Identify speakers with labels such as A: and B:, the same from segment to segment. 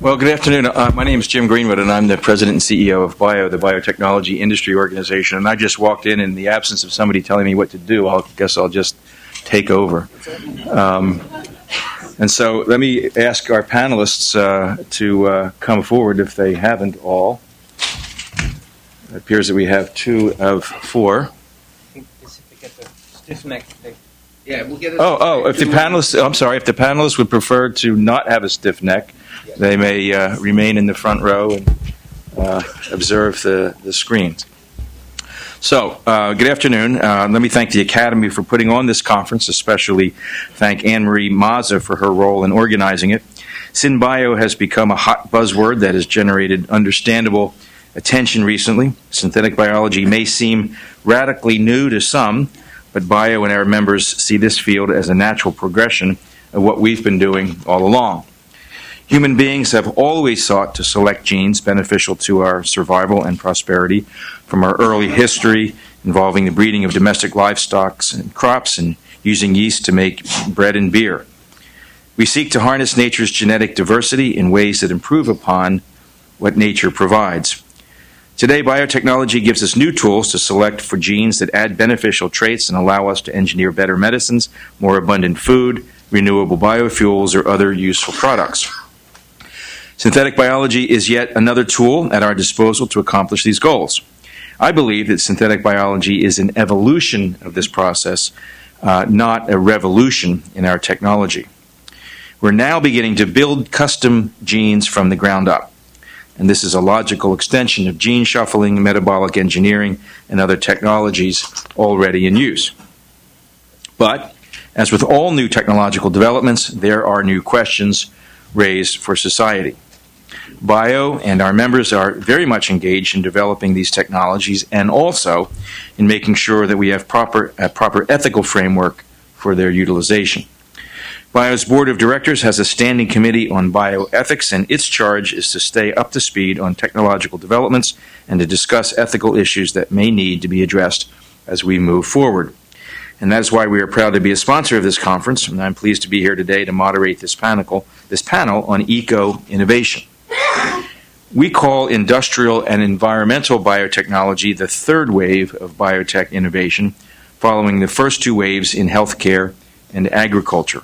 A: Well, good afternoon. My name is Jim Greenwood, and I'm the president and CEO of BIO, the Biotechnology Industry Organization. And I just walked in the absence of somebody telling me what to do, I guess I'll just take over. And so let me ask our panelists to come forward if they haven't all. It appears that we have 2 of 4.
B: I think if we get the stiff neck.
C: Yeah, we'll get
A: if the panelists would prefer to not have a stiff neck, they may remain in the front row and observe the screens. So, good afternoon. Let me thank the Academy for putting on this conference, especially thank Anne-Marie Mazza for her role in organizing it. SynBio has become a hot buzzword that has generated understandable attention recently. Synthetic biology may seem radically new to some, but BIO and our members see this field as a natural progression of what we've been doing all along. Human beings have always sought to select genes beneficial to our survival and prosperity from our early history involving the breeding of domestic livestock and crops and using yeast to make bread and beer. We seek to harness nature's genetic diversity in ways that improve upon what nature provides. Today, biotechnology gives us new tools to select for genes that add beneficial traits and allow us to engineer better medicines, more abundant food, renewable biofuels, or other useful products. Synthetic biology is yet another tool at our disposal to accomplish these goals. I believe that synthetic biology is an evolution of this process, not a revolution in our technology. We're now beginning to build custom genes from the ground up, and this is a logical extension of gene shuffling, metabolic engineering, and other technologies already in use. But, as with all new technological developments, there are new questions raised for society. BIO and our members are very much engaged in developing these technologies and also in making sure that we have a proper ethical framework for their utilization. BIO's board of directors has a standing committee on bioethics, and its charge is to stay up to speed on technological developments and to discuss ethical issues that may need to be addressed as we move forward. And that's why we are proud to be a sponsor of this conference, and I'm pleased to be here today to moderate this panel on eco-innovation. We call industrial and environmental biotechnology the third wave of biotech innovation, following the first 2 waves in healthcare and agriculture.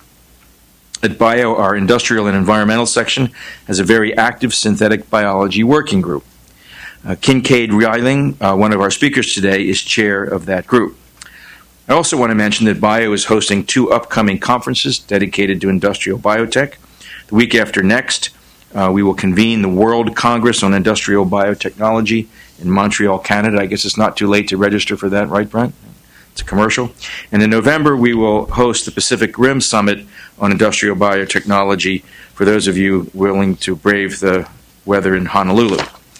A: At BIO, our industrial and environmental section has a very active synthetic biology working group. Kincaid Reiling, one of our speakers today, is chair of that group. I also want to mention that BIO is hosting 2 upcoming conferences dedicated to industrial biotech. The week after next, we will convene the World Congress on Industrial Biotechnology in Montreal, Canada. I guess it's not too late to register for that, right, Brent? It's a commercial. And in November, we will host the Pacific Rim Summit on Industrial Biotechnology for those of you willing to brave the weather in Honolulu.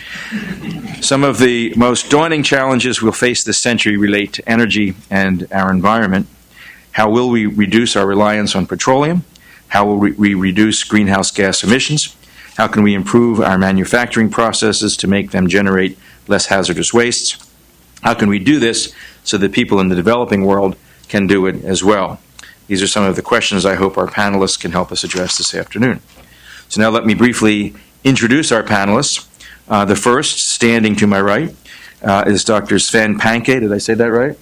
A: Some of the most daunting challenges we'll face this century relate to energy and our environment. How will we reduce our reliance on petroleum? How will we reduce greenhouse gas emissions? How can we improve our manufacturing processes to make them generate less hazardous wastes? How can we do this so that people in the developing world can do it as well? These are some of the questions I hope our panelists can help us address this afternoon. So now let me briefly introduce our panelists. The first, standing to my right, is Dr. Sven Pankey. Did I say that right?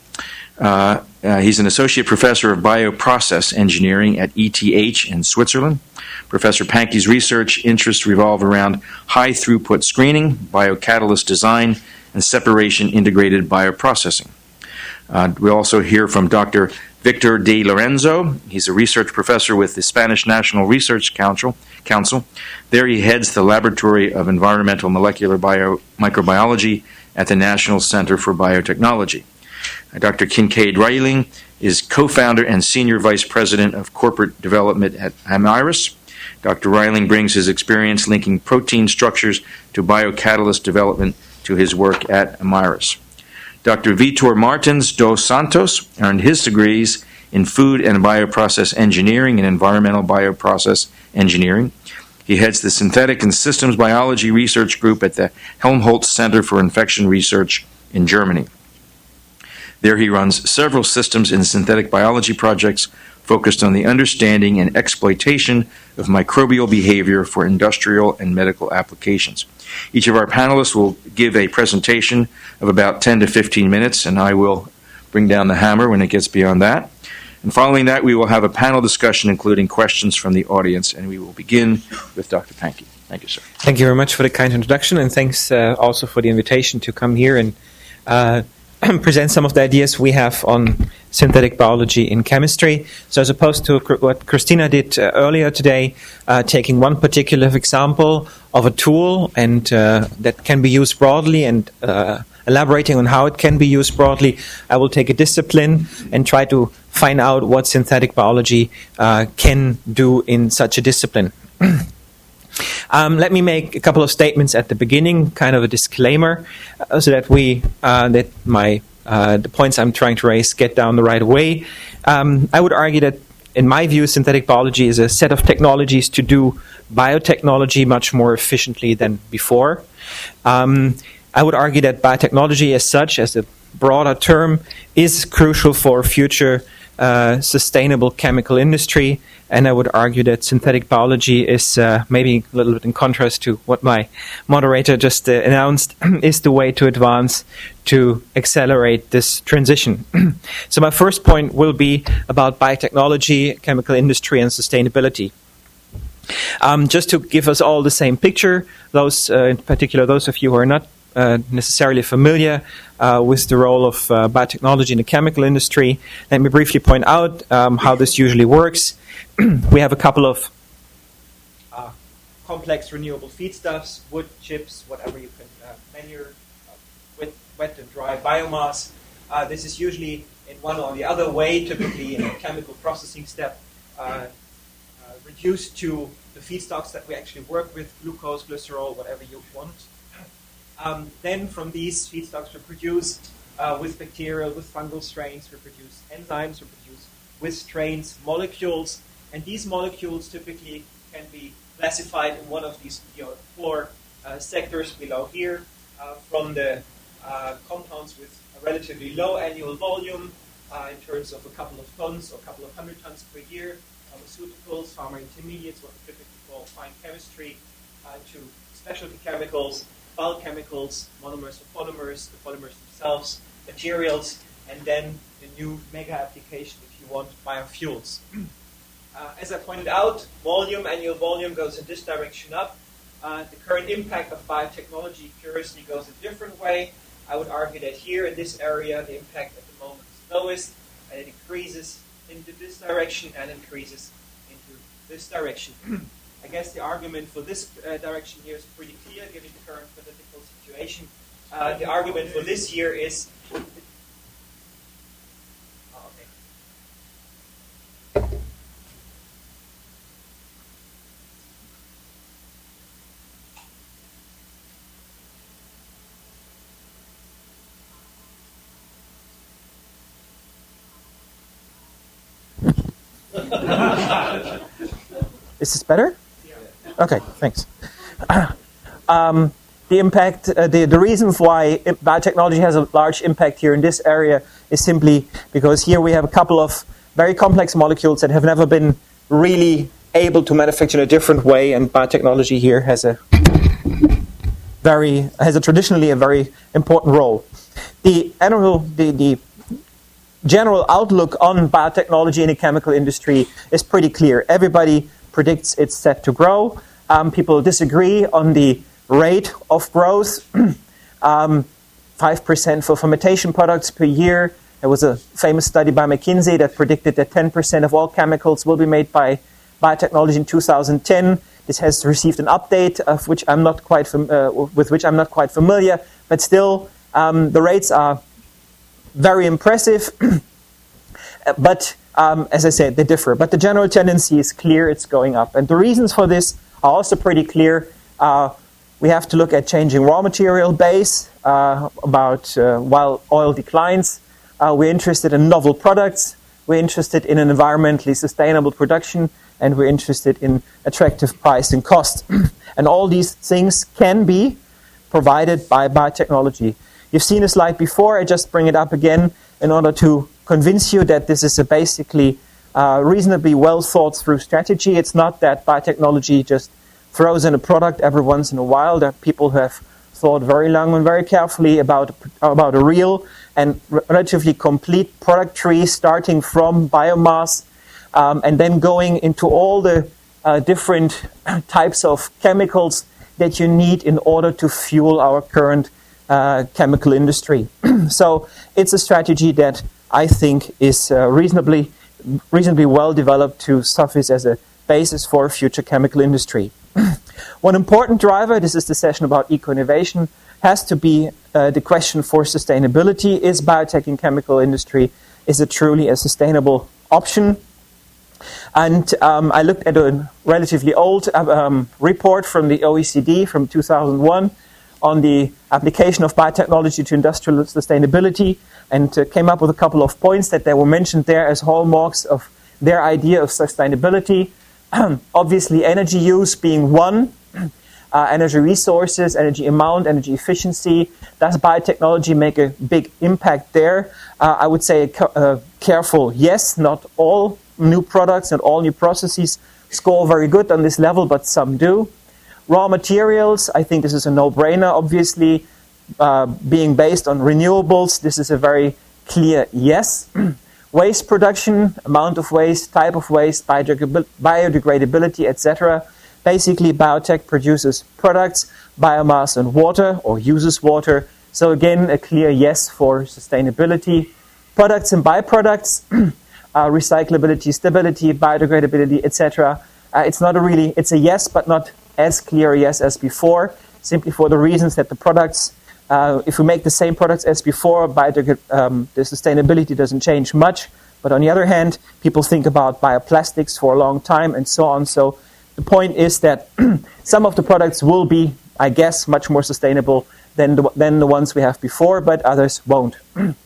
A: He's an associate professor of bioprocess engineering at ETH in Switzerland. Professor Pankey's research interests revolve around high-throughput screening, biocatalyst design, and separation integrated bioprocessing. We also hear from Dr. Victor de Lorenzo. He's a research professor with the Spanish National Research Council. There he heads the Laboratory of Environmental Molecular Microbiology at the National Center for Biotechnology. Dr. Kincaid Reiling is co-founder and senior vice president of corporate development at Amyris. Dr. Reiling brings his experience linking protein structures to biocatalyst development to his work at Amyris. Dr. Vitor Martins dos Santos earned his degrees in food and bioprocess engineering and environmental bioprocess engineering. He heads the Synthetic and Systems Biology Research Group at the Helmholtz Center for Infection Research in Germany. There he runs several systems and synthetic biology projects focused on the understanding and exploitation of microbial behavior for industrial and medical applications. Each of our panelists will give a presentation of about 10 to 15 minutes, and I will bring down the hammer when it gets beyond that. And following that, we will have a panel discussion including questions from the audience, and we will begin with Dr. Pankey. Thank you, sir.
B: Thank you very much for the kind introduction, and thanks also for the invitation to come here and present some of the ideas we have on synthetic biology in chemistry. So as opposed to what Christina did earlier today, taking one particular example of a tool and that can be used broadly and elaborating on how it can be used broadly, I will take a discipline and try to find out what synthetic biology can do in such a discipline. Let me make a couple of statements at the beginning, kind of a disclaimer, so that the points I'm trying to raise get down the right way. I would argue that, in my view, synthetic biology is a set of technologies to do biotechnology much more efficiently than before. I would argue that biotechnology as such, as a broader term, is crucial for future sustainable chemical industry, and I would argue that synthetic biology is, maybe a little bit in contrast to what my moderator just announced, is the way to advance to accelerate this transition. So my first point will be about biotechnology, chemical industry, and sustainability. Just to give us all the same picture, those in particular, those of you who are not necessarily familiar with the role of biotechnology in the chemical industry, let me briefly point out how this usually works. We have a couple of complex renewable feedstuffs, wood, chips, whatever you can manure, wet and dry biomass. This is usually in one or the other way, typically in a chemical processing step, reduced to the feedstocks that we actually work with, glucose, glycerol, whatever you want. Then from these feedstocks we produce with bacterial, with fungal strains, we produce enzymes, we produce with strains molecules, and these molecules typically can be classified in one of these four sectors below here, from the compounds with a relatively low annual volume in terms of a couple of tons or a couple of 100 tons per year, pharmaceuticals, pharma intermediates, what we typically call fine chemistry, to specialty chemicals, bulk chemicals, monomers or polymers, the polymers themselves, materials, and then the new mega application, if you want, biofuels. As I pointed out, annual volume goes in this direction up. The current impact of biotechnology, curiously, goes a different way. I would argue that here in this area, the impact at the moment is lowest, and it increases into this direction and increases into this direction. I guess the argument for this direction here is pretty clear, given the current political situation. The argument for this year is... Is this better? Okay, thanks. The impact, the reason why biotechnology has a large impact here in this area is simply because here we have a couple of very complex molecules that have never been really able to manufacture in a different way, and biotechnology here has traditionally a very important role. The general outlook on biotechnology in the chemical industry is pretty clear. Everybody predicts it's set to grow. People disagree on the rate of growth. 5% for fermentation products per year. There was a famous study by McKinsey that predicted that 10% of all chemicals will be made by biotechnology in 2010. This has received an update of which I'm not quite with which I'm not quite familiar, but still the rates are very impressive. But as I said, they differ. But the general tendency is clear; it's going up, and the reasons for this are also pretty clear. We have to look at changing raw material base. While oil declines, we're interested in novel products. We're interested in an environmentally sustainable production, and we're interested in attractive price and cost. And all these things can be provided by biotechnology. You've seen a slide before. I just bring it up again in order to convince you that this is basically
C: reasonably well thought through strategy. It's not that biotechnology just throws in a product every once in a while. There are people who have thought very long and very carefully about a real and relatively complete product tree, starting from biomass and then going into all the different types of chemicals that you need in order to fuel our current chemical industry. So it's a strategy that I think is reasonably well developed to suffice as a basis for future chemical industry. One important driver, this is the session about eco-innovation, has to be the question for sustainability. Is biotech and chemical industry, is it truly a sustainable option? And I looked at a relatively old report from the OECD from 2001 on the application of biotechnology to industrial sustainability, and came up with a couple of points that they were mentioned there as hallmarks of their idea of sustainability. Obviously, energy use being one, energy resources, energy amount, energy efficiency. Does biotechnology make a big impact there? I would say a careful yes. Not all new products and all new processes score very good on this level, but some do. Raw materials, I think this is a no-brainer. Obviously, being based on renewables, this is a very clear yes. Waste production, amount of waste, type of waste, biodegradability, etc. Basically, biotech produces products, biomass and water, or uses water. So again, a clear yes for sustainability. Products and byproducts, recyclability, stability, biodegradability, etc. It's a yes, but not as clear a yes as before, simply for the reasons that the products, if we make the same products as before, the sustainability doesn't change much. But on the other hand, people think about bioplastics for a long time and so on. So the point is that some of the products will be, I guess, much more sustainable than the ones we have before, but others won't.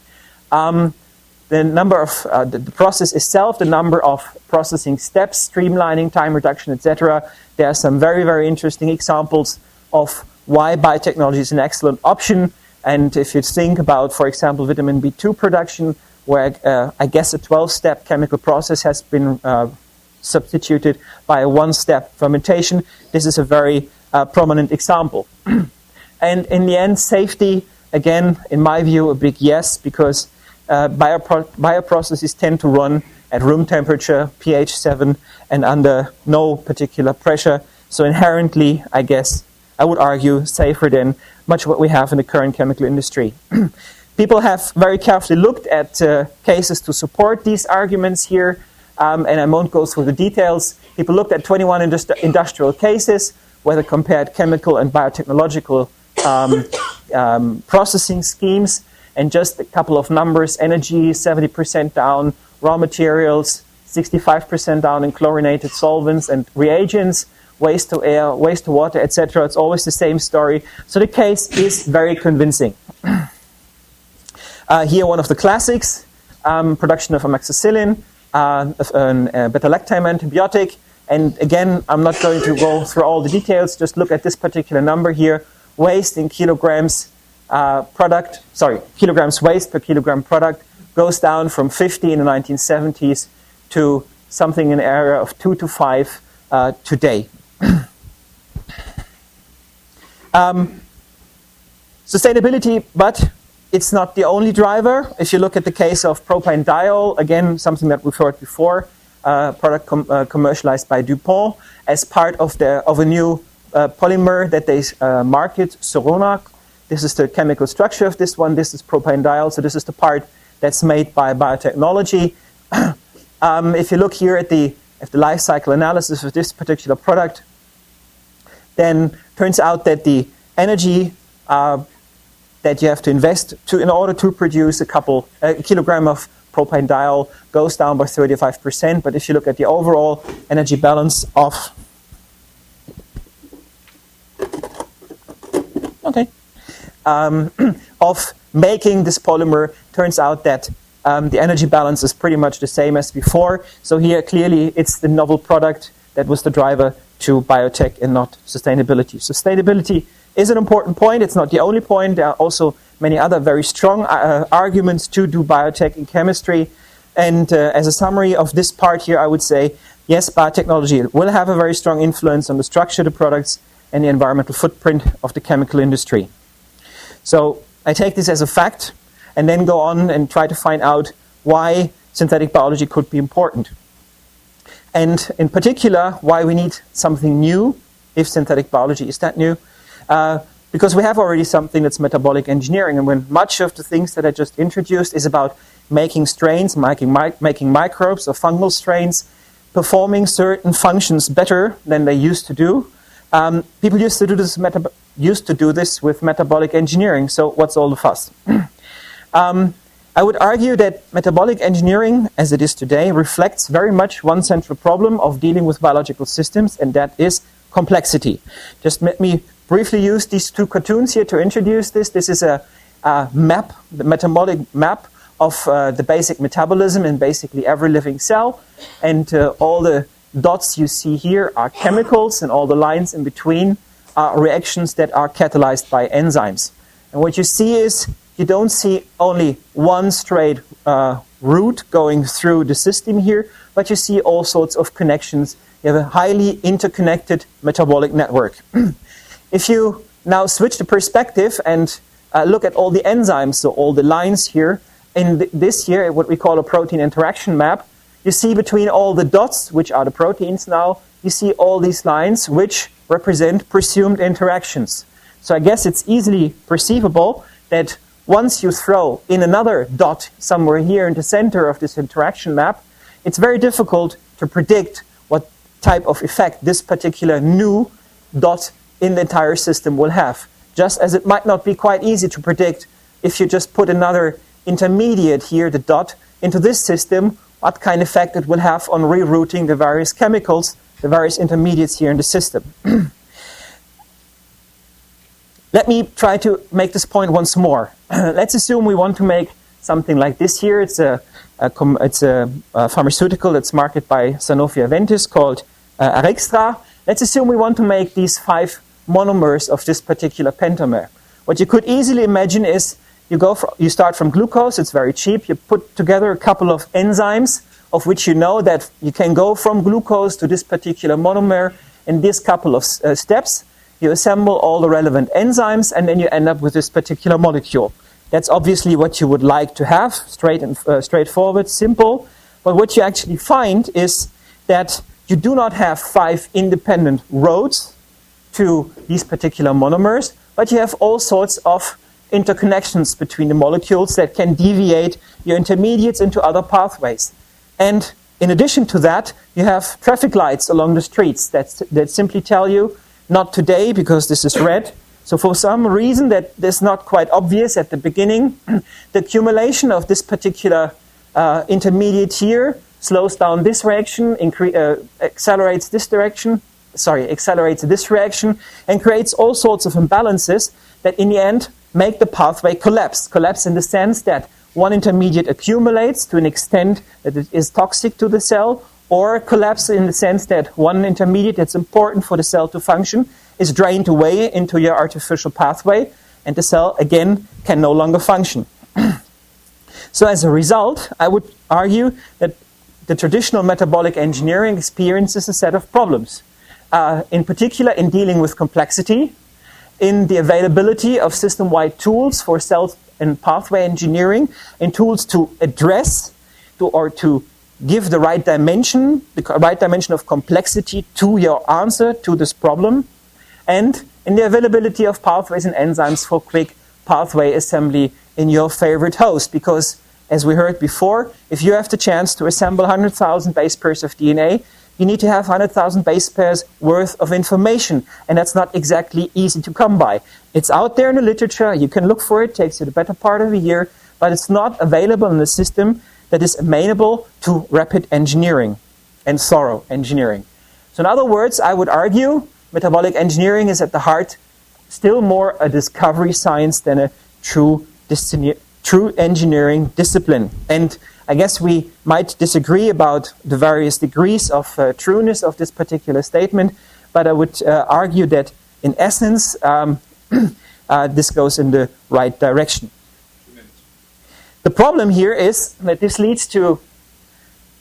C: The number of the process itself, the number of processing steps, streamlining, time reduction, etc. There are some very, very interesting examples of why biotechnology is an excellent option. And if you think about, for example, vitamin B2 production, where I guess a 12-step chemical process has been substituted by a one-step fermentation, this is a very prominent example. And in the end, safety, again, in my view, a big yes, because bioprocesses tend to run at room temperature, pH 7, and under no particular pressure. So inherently, I guess, I would argue, safer than much what we have in the current chemical industry. People have very carefully looked at cases to support these arguments here, and I won't go through the details. People looked at 21 industrial cases, where they compared chemical and biotechnological processing schemes, and just a couple of numbers: energy 70% down, raw materials 65% down in chlorinated solvents and reagents, waste to air, waste to water, etc. It's always the same story. So the case is very convincing. Here, one of the classics: production of amoxicillin, a beta-lactam antibiotic. And again, I'm not going to go through all the details. Just look at this particular number here: waste in kilograms. Kilograms waste per kilogram product goes down from 50 in the 1970s to something in the area of 2 to 5 today. Sustainability, but it's not the only driver. If you look at the case of propanediol, again, something that we've heard before, product commercialized by DuPont as part of a new polymer that they market, Soronac. This is the chemical structure of this one. This is propanediol. So this is the part that's made by biotechnology. If you look here at the life cycle analysis of this particular product, then turns out that the energy that you have to invest in order to produce a kilogram of propanediol goes down by 35%. But if you look at the overall energy balance of making this polymer, turns out that the energy balance is pretty much the same as before. So here, clearly, it's the novel product that was the driver to biotech and not sustainability. Sustainability is an important point. It's not the only point. There are also many other very strong arguments to do biotech and chemistry. And as a summary of this part here, I would say, yes, biotechnology will have a very strong influence on the structure of the products and the environmental footprint of the chemical industry. So I take this as a fact and then go on and try to find out why synthetic biology could be important. And in particular, why we need something new, if synthetic biology is that new. Because we have already something that's metabolic engineering, and when much of the things that I just introduced is about making strains, making microbes or fungal strains, performing certain functions better than they used to do. People used to do this with metabolic engineering. So what's all the fuss? I would argue that metabolic engineering, as it is today, reflects very much one central problem of dealing with biological systems, and that is complexity. Just let me briefly use these two cartoons here to introduce this. This is a map, the metabolic map of the basic metabolism in basically every living cell. And all the dots you see here are chemicals, and all the lines in between are reactions that are catalyzed by enzymes. And what you see is you don't see only one straight route going through the system here, but you see all sorts of connections. You have a highly interconnected metabolic network. If you now switch the perspective and look at all the enzymes, so all the lines here, in this here, what we call a protein interaction map, you see between all the dots, which are the proteins now, you see all these lines which represent presumed interactions. So I guess it's easily perceivable that once you throw in another dot somewhere here in the center of this interaction map, it's very difficult to predict what type of effect this particular new dot in the entire system will have. Just as it might not be quite easy to predict if you just put another intermediate here, the dot, into this system, what kind of effect it will have on rerouting the various chemicals, the various intermediates here in the system. Let me try to make this point once more. Let's assume we want to make something like this here. It's a pharmaceutical that's marketed by Sanofi Aventis called Arextra. Let's assume we want to make these 5 monomers of this particular pentamer. What you could easily imagine is you start from glucose, it's very cheap, you put together a couple of enzymes of which you know that you can go from glucose to this particular monomer in this couple of steps. You assemble all the relevant enzymes and then you end up with this particular molecule. That's obviously what you would like to have, straightforward, simple. But what you actually find is that you do not have 5 independent roads to these particular monomers, but you have all sorts of interconnections between the molecules that can deviate your intermediates into other pathways. And in addition to that, you have traffic lights along the streets that simply tell you, not today because this is red. So for some reason that is not quite obvious at the beginning, the accumulation of this particular intermediate here slows down this reaction, accelerates this reaction, and creates all sorts of imbalances that in the end make the pathway collapse. Collapse in the sense that one intermediate accumulates to an extent that it is toxic to the cell, or collapse in the sense that one intermediate that's important for the cell to function is drained away into your artificial pathway, and the cell, again, can no longer function. So as a result, I would argue that the traditional metabolic engineering experiences a set of problems. In particular, in dealing with complexity, in the availability of system-wide tools for cell and pathway engineering, and tools to address or to give the right dimension of complexity to your answer to this problem, and in the availability of pathways and enzymes for quick pathway assembly in your favorite host. Because, as we heard before, if you have the chance to assemble 100,000 base pairs of DNA, you need to have 100,000 base pairs worth of information, and that's not exactly easy to come by. It's out there in the literature, you can look for it, takes you the better part of a year, but it's not available in the system that is amenable to rapid engineering and thorough engineering. So in other words, I would argue metabolic engineering is at the heart still more a discovery science than a true engineering discipline. And I guess we might disagree about the various degrees of trueness of this particular statement, but I would argue that in essence this goes in the right direction. The problem here is that this leads to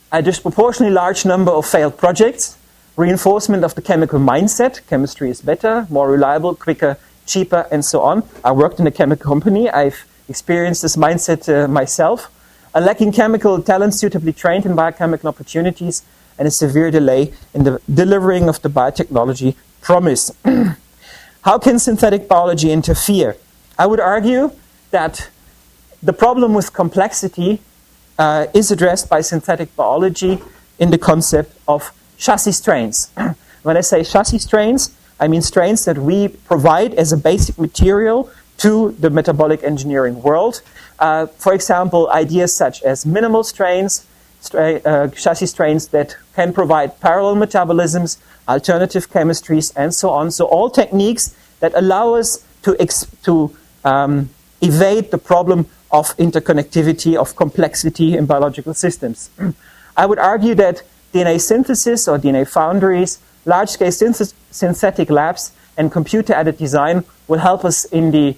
C: a disproportionately large number of failed projects, reinforcement of the chemical mindset, chemistry is better, more reliable, quicker, cheaper, and so on. I worked in a chemical company. I've experienced this mindset myself. A lacking chemical talent suitably trained in biochemical opportunities, and a severe delay in the delivering of the biotechnology promise. How can synthetic biology interfere? I would argue that the problem with complexity is addressed by synthetic biology in the concept of chassis strains. When I say chassis strains, I mean strains that we provide as a basic material to the metabolic engineering world. For example, ideas such as minimal strains, chassis strains that can provide parallel metabolisms, alternative chemistries, and so on. So all techniques that allow us to evade the problem of interconnectivity, of complexity in biological systems. I would argue that DNA synthesis or DNA foundries, large-scale synthetic labs, and computer-aided design will help us in the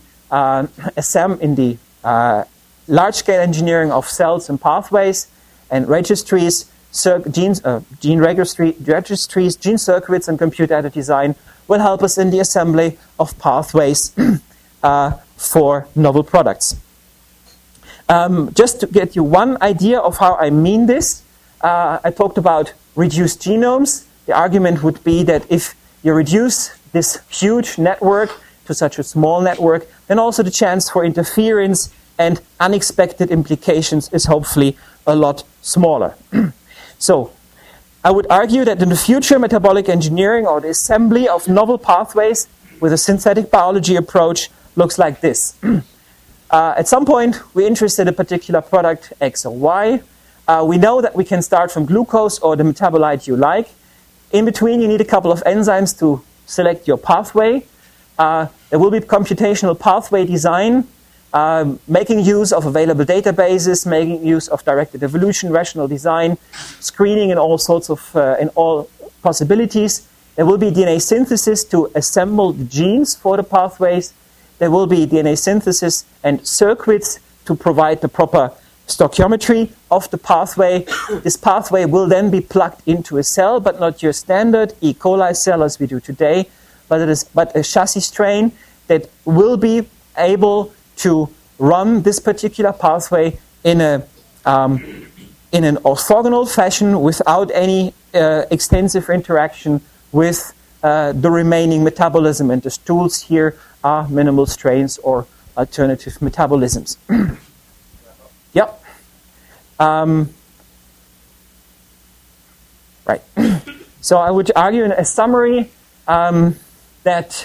C: large-scale engineering of cells and pathways and registries, gene registries, gene circuits, and computer-aided design will help us in the assembly of pathways for novel products. Just to get you one idea of how I mean this, I talked about reduced genomes. The argument would be that if you reduce this huge network to such a small network, then also the chance for interference and unexpected implications is hopefully a lot smaller. So, I would argue that in the future, metabolic engineering or the assembly of novel pathways with a synthetic biology approach looks like this. At some point, we're interested in a particular product X or Y. We know that we can start from glucose or the metabolite you like. In between, you need a couple of enzymes to select your pathway. There will be computational pathway design, making use of available databases, making use of directed evolution, rational design, screening in all sorts of in all possibilities. There will be DNA synthesis to assemble the genes for the pathways. There will be DNA synthesis and circuits to provide the proper stoichiometry of the pathway. This pathway will then be plugged into a cell, but not your standard E. coli cell as we do today, but a chassis strain that will be able to run this particular pathway in an orthogonal fashion without any extensive interaction with the remaining metabolism. And the stools here are minimal strains or alternative metabolisms. Yep. Right. So I would argue in a summary that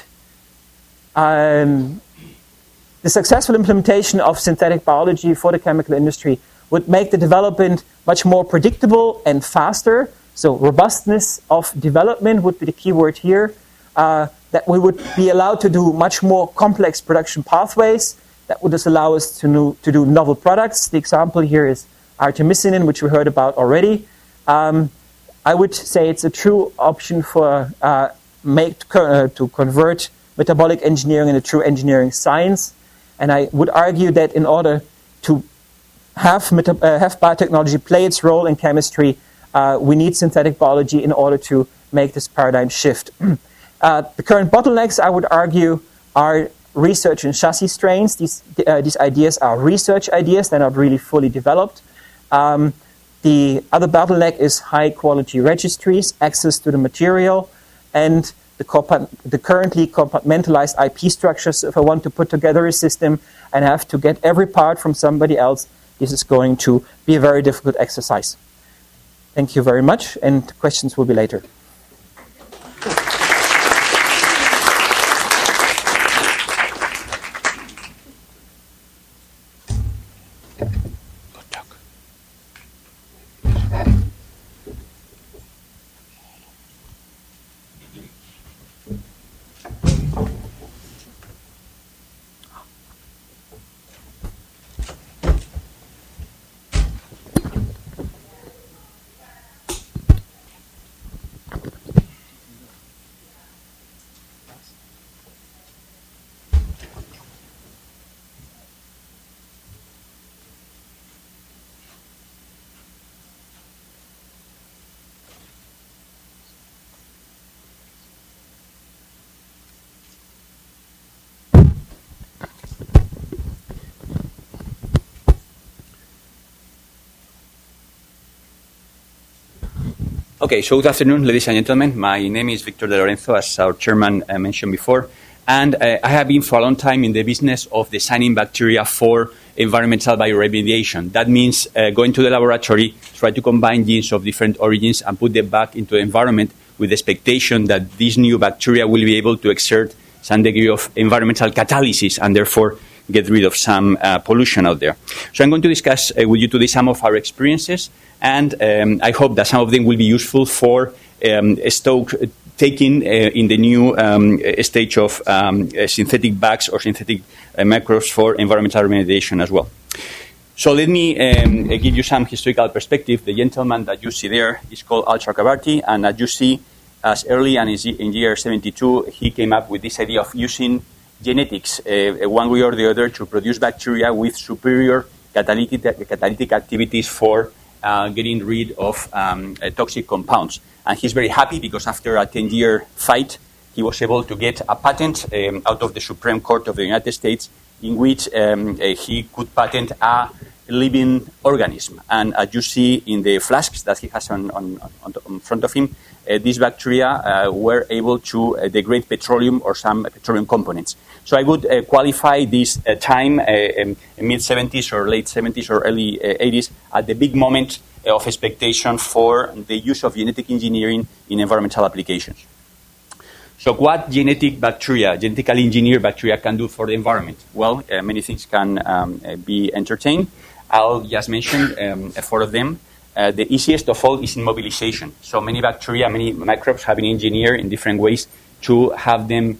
C: the successful implementation of synthetic biology for the chemical industry would make the development much more predictable and faster. So robustness of development would be the key word here. That we would be allowed to do much more complex production pathways. That would just allow us to do novel products. The example here is artemisinin, which we heard about already. I would say it's a true option for to convert metabolic engineering into true engineering science. And I would argue that in order to have biotechnology play its role in chemistry, we need synthetic biology in order to make this paradigm shift. The current bottlenecks, I would argue, are research in chassis strains. These ideas are research ideas. They're not really fully developed. The other bottleneck is high-quality registries, access to the material, and the currently compartmentalized IP structures. If I want to put together a system and have to get every part from somebody else, this is going to be a very difficult exercise. Thank you very much, and questions will be later.
D: Okay, so good afternoon, ladies and gentlemen. My name is Victor De Lorenzo, as our chairman mentioned before, and I have been for a long time in the business of designing bacteria for environmental bioremediation. That means going to the laboratory, try to combine genes of different origins and put them back into the environment with the expectation that these new bacteria will be able to exert some degree of environmental catalysis and therefore get rid of some pollution out there. So I'm going to discuss with you today some of our experiences, and I hope that some of them will be useful for stock taking in the new stage of synthetic bags or synthetic microbes for environmental remediation as well. So let me give you some historical perspective. The gentleman that you see there is called Al Chakrabarty, and as you see, as early as in year 72, he came up with this idea of using genetics one way or the other to produce bacteria with superior catalytic activities for getting rid of toxic compounds. And he's very happy because after a 10-year fight, he was able to get a patent out of the Supreme Court of the United States in which he could patent a living organism. And as you see in the flasks that he has on front of him, these bacteria were able to degrade petroleum or some petroleum components. So I would qualify this time, mid-70s or late 70s or early 80s, at the big moment of expectation for the use of genetic engineering in environmental applications. So what genetically engineered bacteria can do for the environment? Well, many things can be entertained. I'll just mention 4 of them. The easiest of all is immobilization. So many bacteria, many microbes have been engineered in different ways to have them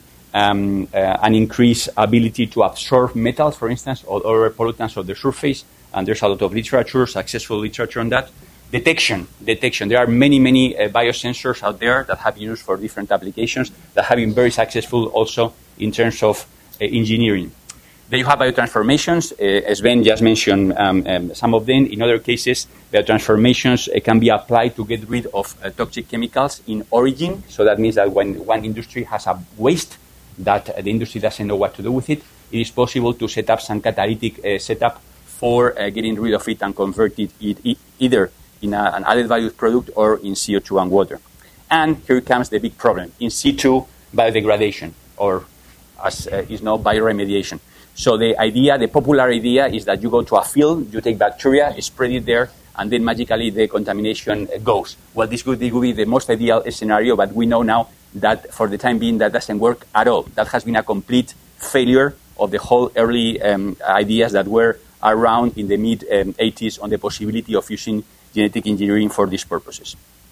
D: an increased ability to absorb metals, for instance, or other pollutants of the surface. And there's a lot of literature, successful literature on that. Detection. There are many biosensors out there that have been used for different applications that have been very successful also in terms of engineering. Then you have biotransformations. As Ben just mentioned some of them. In other cases, biotransformations can be applied to get rid of toxic chemicals in origin. So that means that when one industry has a waste that the industry doesn't know what to do with it, it is possible to set up some catalytic setup for getting rid of it and convert it either in an added value product or in CO2 and water. And here comes the big problem, in situ biodegradation, or as is known, bioremediation. So the popular idea is that you go to a field, you take bacteria, spread it there, and then magically the contamination goes. Well, this would be the most ideal scenario, but we know now that for the time being that doesn't work at all. That has been a complete failure of the whole early ideas that were around in the mid-80s on the possibility of using genetic engineering for these purposes.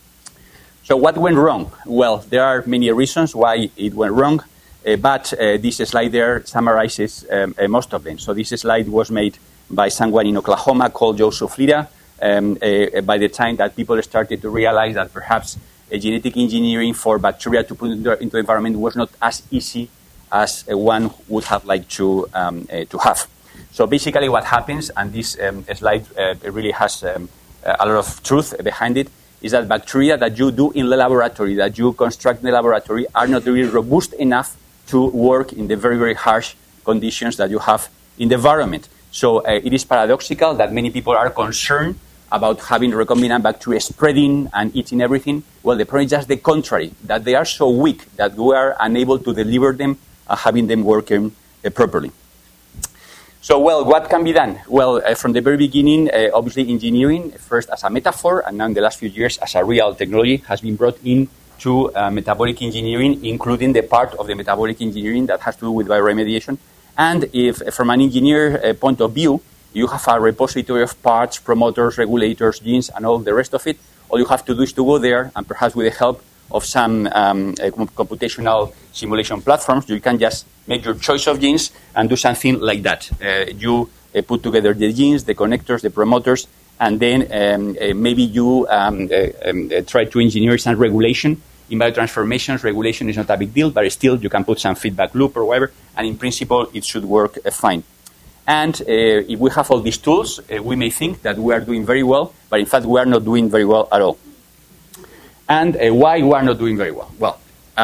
D: So what went wrong? Well, there are many reasons why it went wrong, but this slide there summarizes most of them. So this slide was made by someone in Oklahoma called Joseph Lira by the time that people started to realize that perhaps genetic engineering for bacteria to put into the environment was not as easy as one would have liked to have. So basically what happens, and this slide really has a lot of truth behind it, is that bacteria that you do in the laboratory, that you construct in the laboratory, are not really robust enough to work in the very, very harsh conditions that you have in the environment. So it is paradoxical that many people are concerned about having recombinant bacteria spreading and eating everything. Well, the problem is just the contrary, that they are so weak that we are unable to deliver them, having them working properly. So, well, what can be done? Well, from the very beginning, obviously engineering, first as a metaphor, and now in the last few years as a real technology, has been brought in to metabolic engineering, including the part of the metabolic engineering that has to do with bioremediation. And if, from an engineer point of view, you have a repository of parts, promoters, regulators, genes, and all the rest of it, all you have to do is to go there, and perhaps with the help of some computational simulation platforms, you can just make your choice of genes and do something like that. You put together the genes, the connectors, the promoters, and then maybe you try to engineer some regulation. In biotransformations, regulation is not a big deal, but still you can put some feedback loop or whatever, and in principle it should work fine. And if we have all these tools, we may think that we are doing very well, but in fact we are not doing very well at all. And why we are not doing very well? Well,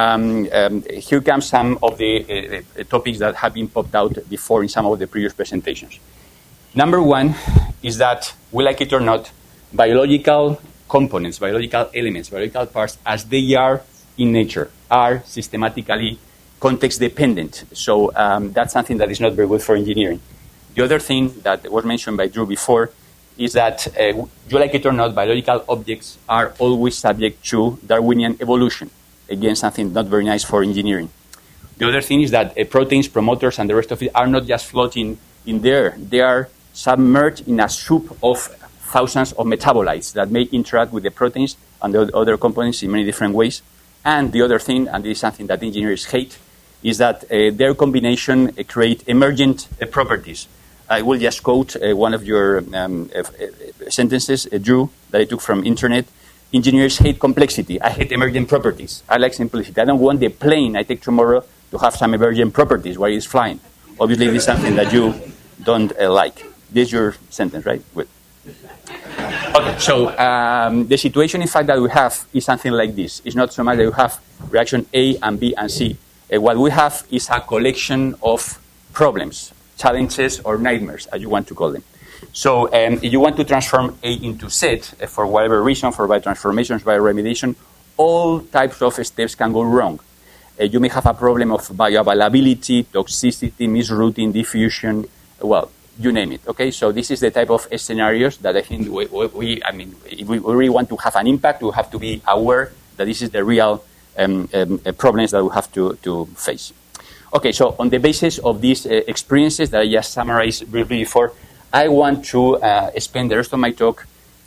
D: here comes some of the topics that have been popped out before in some of the previous presentations. Number one is that, we like it or not, biological components, biological elements, biological parts, as they are in nature, are systematically context-dependent. So that's something that is not very good for engineering. The other thing that was mentioned by Drew before is that, you like it or not, biological objects are always subject to Darwinian evolution. Again, something not very nice for engineering. The other thing is that proteins, promoters, and the rest of it are not just floating in there. They are submerged in a soup of thousands of metabolites that may interact with the proteins and the other components in many different ways. And the other thing, and this is something that engineers hate, is that their combination create emergent properties. I will just quote one of your sentences, Drew, that I took from internet. Engineers hate complexity. I hate emergent properties. I like simplicity. I don't want the plane I take tomorrow to have some emergent properties while it's flying. Obviously, this is something that you don't like. This is your sentence, right? Good. Okay, so the situation, in fact, that we have is something like this. It's not so much that you have reaction A and B and C. What we have is a collection of problems, challenges, or nightmares, as you want to call them. So if you want to transform A into Z, for whatever reason, for biotransformations, bioremediation, all types of steps can go wrong. You may have a problem of bioavailability, toxicity, misrouting, diffusion, well, you name it. Okay, so this is the type of scenarios that I think if we really want to have an impact, we have to be aware that this is the real problems that we have to face. Okay, so on the basis of these experiences that I just summarized briefly before, I want to spend the rest of my talk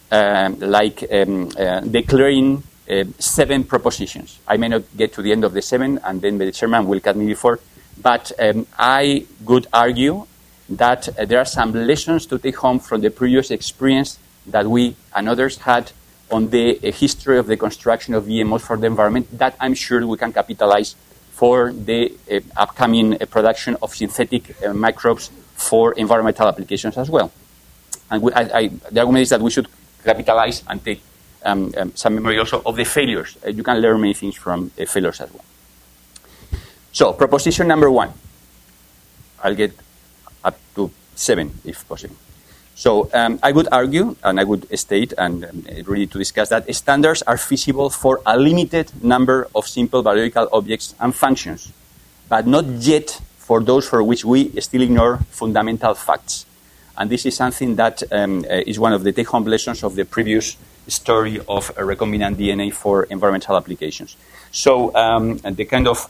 D: declaring 7 propositions. I may not get to the end of the 7, and then the chairman will cut me before, but I would argue that there are some lessons to take home from the previous experience that we and others had on the history of the construction of GMOs for the environment that I'm sure we can capitalize for the upcoming production of synthetic microbes for environmental applications as well. And the argument is that we should capitalize and take some memory also of the failures. You can learn many things from failures as well. So, proposition number 1. I'll get up to 7 if possible. So I would argue, and I would state, and ready to discuss that, standards are feasible for a limited number of simple biological objects and functions, but not yet for those for which we still ignore fundamental facts. And this is something that is one of the take-home lessons of the previous story of recombinant DNA for environmental applications. So the kind of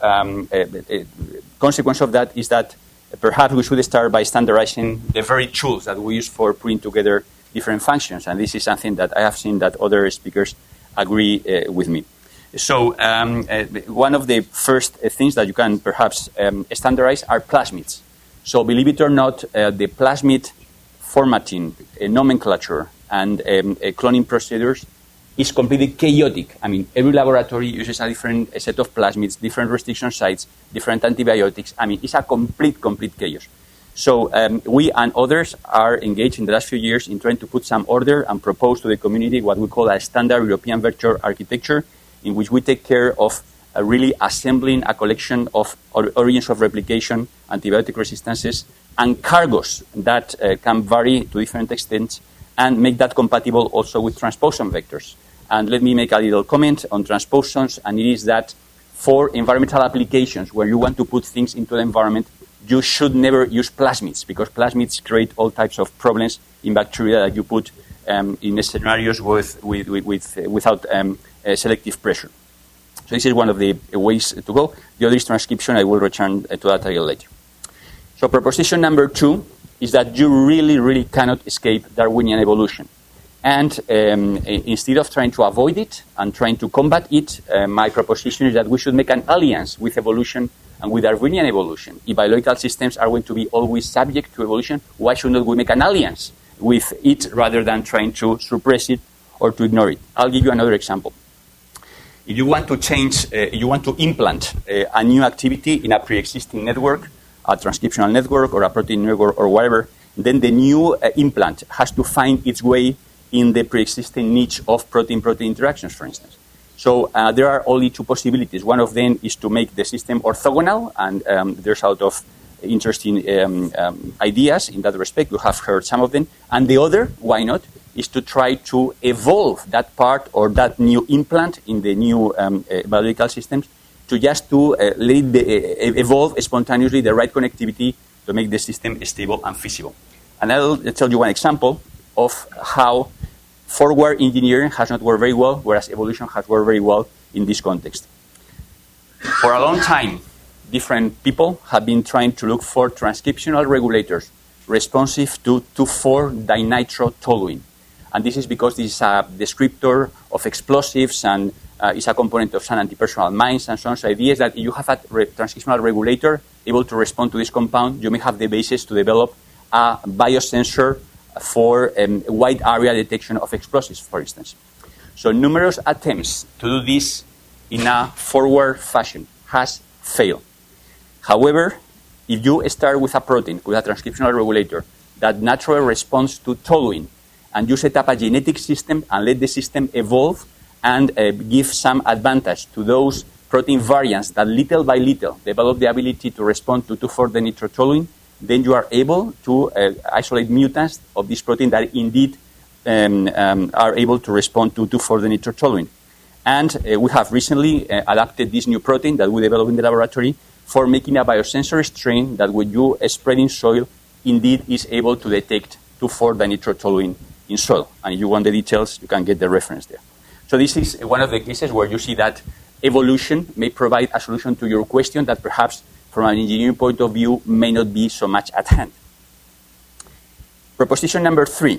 D: consequence of that is that perhaps we should start by standardizing the very tools that we use for putting together different functions. And this is something that I have seen that other speakers agree with me. So one of the first things that you can perhaps standardize are plasmids. So believe it or not, the plasmid formatting, nomenclature, and cloning procedures is completely chaotic. I mean, every laboratory uses a different set of plasmids, different restriction sites, different antibiotics. I mean, it's a complete chaos. So we and others are engaged in the last few years in trying to put some order and propose to the community what we call a standard European vector architecture, in which we take care of really assembling a collection of origins of replication, antibiotic resistances, and cargos that can vary to different extents, and make that compatible also with transposon vectors. And let me make a little comment on transposons, and it is that for environmental applications where you want to put things into the environment, you should never use plasmids, because plasmids create all types of problems in bacteria that you put in scenarios without selective pressure. So this is one of the ways to go. The other is transcription. I will return to that a little later. So proposition number 2 is that you really cannot escape Darwinian evolution. And instead of trying to avoid it and trying to combat it, my proposition is that we should make an alliance with evolution and with Darwinian evolution. If biological systems are going to be always subject to evolution, why should not we make an alliance with it rather than trying to suppress it or to ignore it? I'll give you another example. If you want to change, you want to implant a new activity in a pre-existing network, a transcriptional network or a protein network or whatever, then the new implant has to find its way in the pre-existing niche of protein-protein interactions, for instance. So there are only 2 possibilities. One of them is to make the system orthogonal, and there's a lot of interesting ideas in that respect. You have heard some of them. And the other, why not, is to try to evolve that part or that new implant in the new biological systems to just to let it evolve spontaneously the right connectivity to make the system stable and feasible. And I'll tell you one example of how forward engineering has not worked very well, whereas evolution has worked very well in this context. For a long time, different people have been trying to look for transcriptional regulators responsive to 2,4-dinitro-toluene. And this is because this is a descriptor of explosives and is a component of some anti-personnel mines and so on. So the idea is that if you have a transcriptional regulator able to respond to this compound, you may have the basis to develop a biosensor for wide area detection of explosives, for instance. So numerous attempts to do this in a forward fashion has failed. However, if you start with a protein, with a transcriptional regulator that naturally responds to toluene, and you set up a genetic system and let the system evolve and give some advantage to those protein variants that little by little develop the ability to respond to 2,4-dinitro-toluene, then you are able to isolate mutants of this protein that indeed are able to respond to 2,4-dinitro-toluene. And we have recently adapted this new protein that we developed in the laboratory for making a biosensor strain that when you spread in soil, indeed is able to detect 2,4-dinitro-toluene in soil. And if you want the details, you can get the reference there. So this is one of the cases where you see that evolution may provide a solution to your question that perhaps from an engineering point of view may not be so much at hand. Proposition number 3.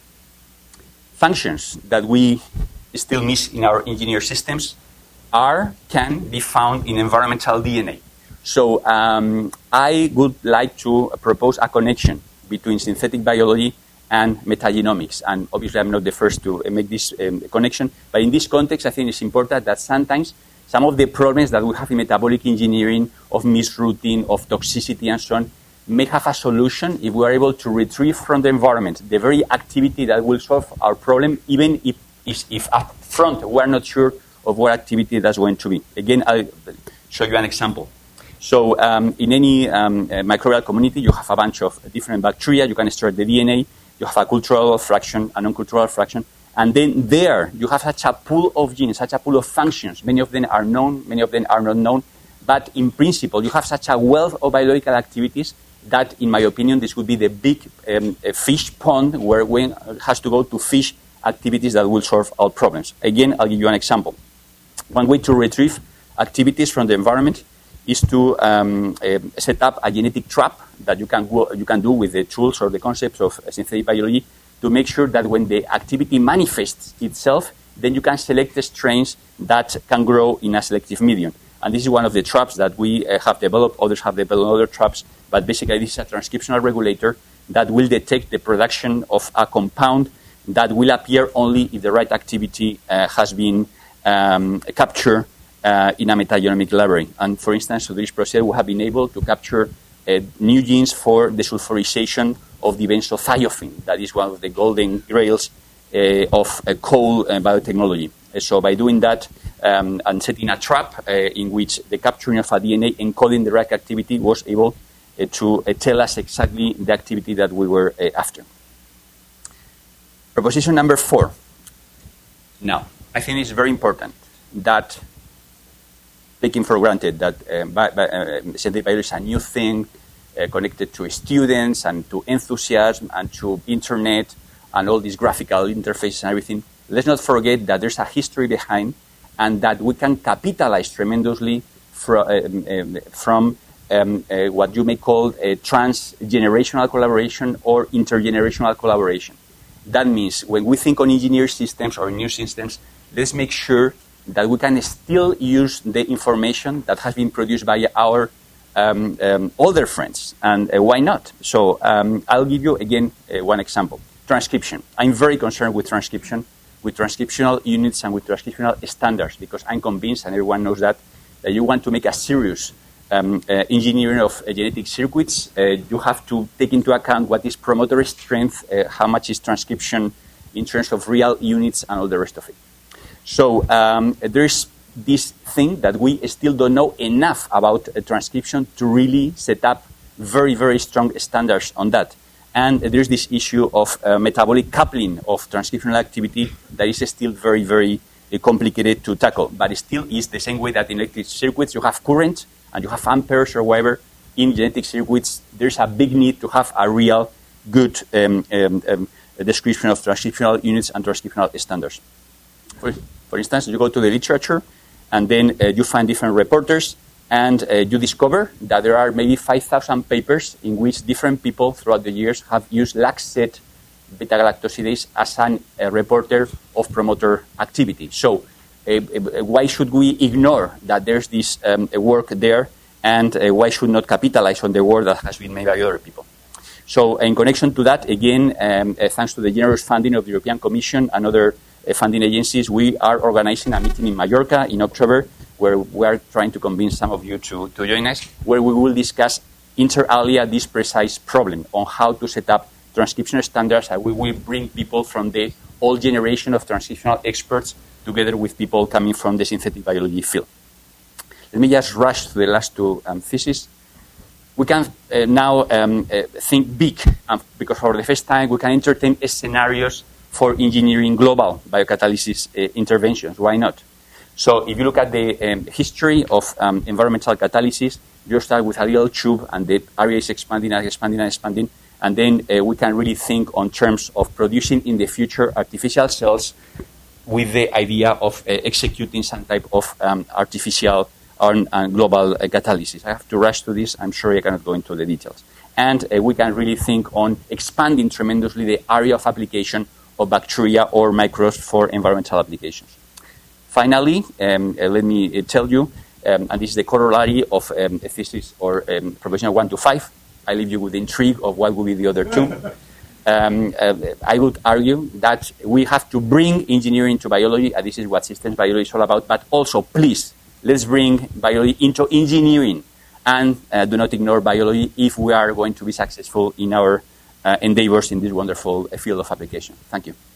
D: Functions that we still miss in our engineered systems can be found in environmental DNA. So I would like to propose a connection between synthetic biology and metagenomics. And obviously, I'm not the first to make this connection. But in this context, I think it's important that sometimes some of the problems that we have in metabolic engineering of misrouting, of toxicity, and so on, may have a solution if we are able to retrieve from the environment the very activity that will solve our problem, even if up front we're not sure of what activity that's going to be. Again, I'll show you an example. So in any microbial community, you have a bunch of different bacteria. You can extract the DNA. You have a cultural fraction, a non-cultural fraction. And then there, you have such a pool of genes, such a pool of functions. Many of them are known, many of them are not known. But in principle, you have such a wealth of biological activities that, in my opinion, this would be the big fish pond where one has to go to fish activities that will solve all problems. Again, I'll give you an example. One way to retrieve activities from the environment is to set up a genetic trap that you can do with the tools or the concepts of synthetic biology to make sure that when the activity manifests itself, then you can select the strains that can grow in a selective medium. And this is one of the traps that we have developed. Others have developed other traps, but basically this is a transcriptional regulator that will detect the production of a compound that will appear only if the right activity has been captured in a metagenomic library. And for instance, through this process, we have been able to capture new genes for the sulfurization of the benzothiophene. That is one of the golden grails of coal biotechnology. So by doing that and setting a trap in which the capturing of a DNA encoding the right activity was able to tell us exactly the activity that we were after. Proposition number 4. Now, I think it's very important that taking for granted that synthetic biology is a new thing connected to students and to enthusiasm and to internet and all these graphical interfaces and everything. Let's not forget that there's a history behind and that we can capitalize tremendously from what you may call a transgenerational collaboration or intergenerational collaboration. That means when we think on engineered systems or new systems, let's make sure that we can still use the information that has been produced by our older friends. And why not? So I'll give you, again, one example. Transcription. I'm very concerned with transcription, with transcriptional units and with transcriptional standards, because I'm convinced, and everyone knows that you want to make a serious engineering of genetic circuits, you have to take into account what is promoter strength, how much is transcription in terms of real units, and all the rest of it. So there's this thing that we still don't know enough about transcription to really set up very, very strong standards on that. And there's this issue of metabolic coupling of transcriptional activity that is still very, very complicated to tackle, but it still is the same way that in electric circuits you have current and you have amperes or whatever. In genetic circuits, there's a big need to have a real good description of transcriptional units and transcriptional standards. For instance, you go to the literature, and then you find different reporters, and you discover that there are maybe 5,000 papers in which different people throughout the years have used laxet beta-galactosidase as a reporter of promoter activity. So why should we ignore that there's this work there, and why should not capitalize on the work that has been made by other people? So in connection to that, again, thanks to the generous funding of the European Commission and other funding agencies, we are organizing a meeting in Mallorca in October, where we are trying to convince some of you to join us, where we will discuss inter alia this precise problem on how to set up transcription standards, and we will bring people from the old generation of transcriptional experts together with people coming from the synthetic biology field. Let me just rush to the last two theses. We can now think big, because for the first time we can entertain scenarios for engineering global biocatalysis interventions. Why not? So if you look at the history of environmental catalysis, you start with a little tube, and the area is expanding and expanding and expanding, and then we can really think on terms of producing in the future artificial cells with the idea of executing some type of artificial and global catalysis. I have to rush to this. I'm sorry I cannot go into the details. And we can really think on expanding tremendously the area of application of bacteria or microbes for environmental applications. Finally, let me tell you, and this is the corollary of a thesis or provisional 1 to 5. I leave you with the intrigue of what will be the other two. I would argue that we have to bring engineering to biology, and this is what systems biology is all about, but also, please, let's bring biology into engineering, and do not ignore biology if we are going to be successful in our endeavors in this wonderful field of application. Thank you.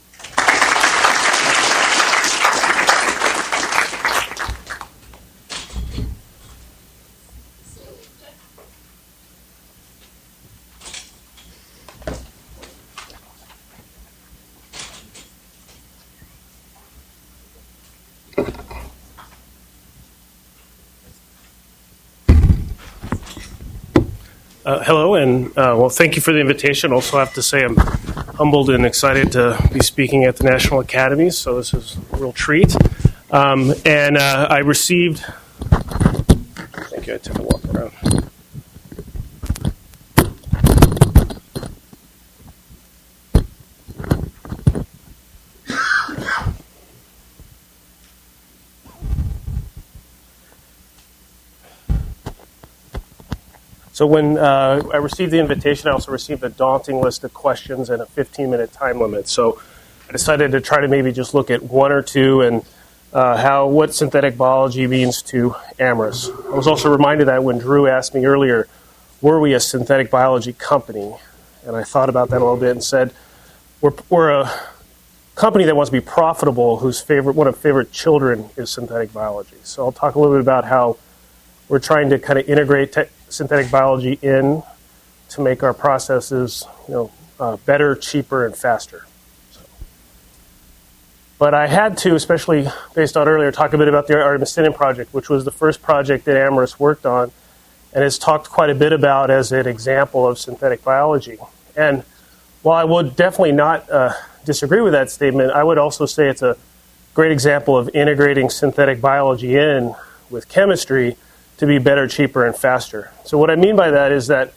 E: Hello, and well, thank you for the invitation. Also, I have to say I'm humbled and excited to be speaking at the National Academies, so this is a real treat. And I received... Thank you. I took a walk around. So when I received the invitation, I also received a daunting list of questions and a 15-minute time limit. So I decided to try to maybe just look at one or two and what synthetic biology means to Amyris. I was also reminded that when Drew asked me earlier, were we a synthetic biology company? And I thought about that a little bit and said, we're a company that wants to be profitable, whose one of favorite children is synthetic biology. So I'll talk a little bit about how we're trying to kind of integrate synthetic biology in to make our processes, better, cheaper, and faster. But I had to, especially based on earlier, talk a bit about the Artemisinin project, which was the first project that Amyris worked on, and is talked quite a bit about as an example of synthetic biology. And while I would definitely not disagree with that statement, I would also say it's a great example of integrating synthetic biology in with chemistry to be better, cheaper, and faster. So what I mean by that is that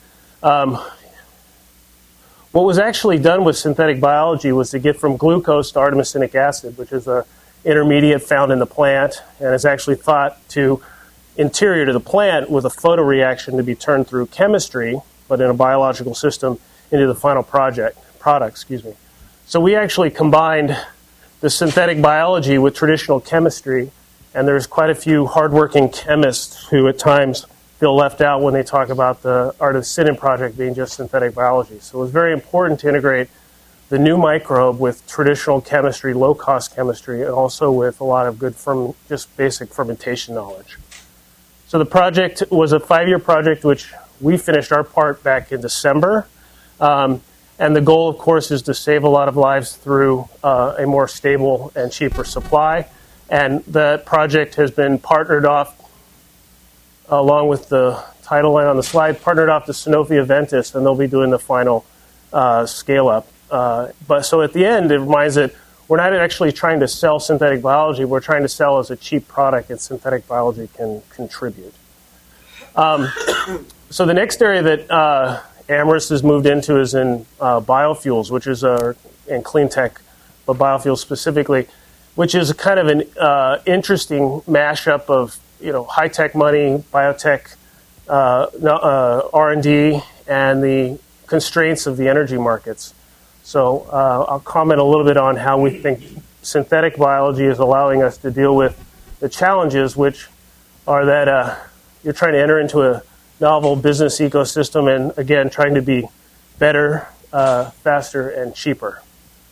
E: what was actually done with synthetic biology was to get from glucose to artemisinic acid, which is an intermediate found in the plant, and is actually thought to, interior to the plant, with a photoreaction to be turned through chemistry, but in a biological system, into the final product. So we actually combined the synthetic biology with traditional chemistry. And there's quite a few hardworking chemists who at times feel left out when they talk about the Artemisinin project being just synthetic biology. So it was very important to integrate the new microbe with traditional chemistry, low-cost chemistry, and also with a lot of good just basic fermentation knowledge. So the project was a 5-year project, which we finished our part back in December. And the goal, of course, is to save a lot of lives through a more stable and cheaper supply. And that project has been partnered off, along with the title line on the slide, partnered off to Sanofi Aventis, and they'll be doing the final scale-up. But so at the end, it reminds that we're not actually trying to sell synthetic biology. We're trying to sell as a cheap product, and synthetic biology can contribute. So the next area that Amyris has moved into is in biofuels, which is in clean tech, but biofuels specifically, which is a kind of an interesting mashup of high tech money, biotech, R&D, and the constraints of the energy markets. So I'll comment a little bit on how we think synthetic biology is allowing us to deal with the challenges, which are that you're trying to enter into a novel business ecosystem and, again, trying to be better, faster, and cheaper.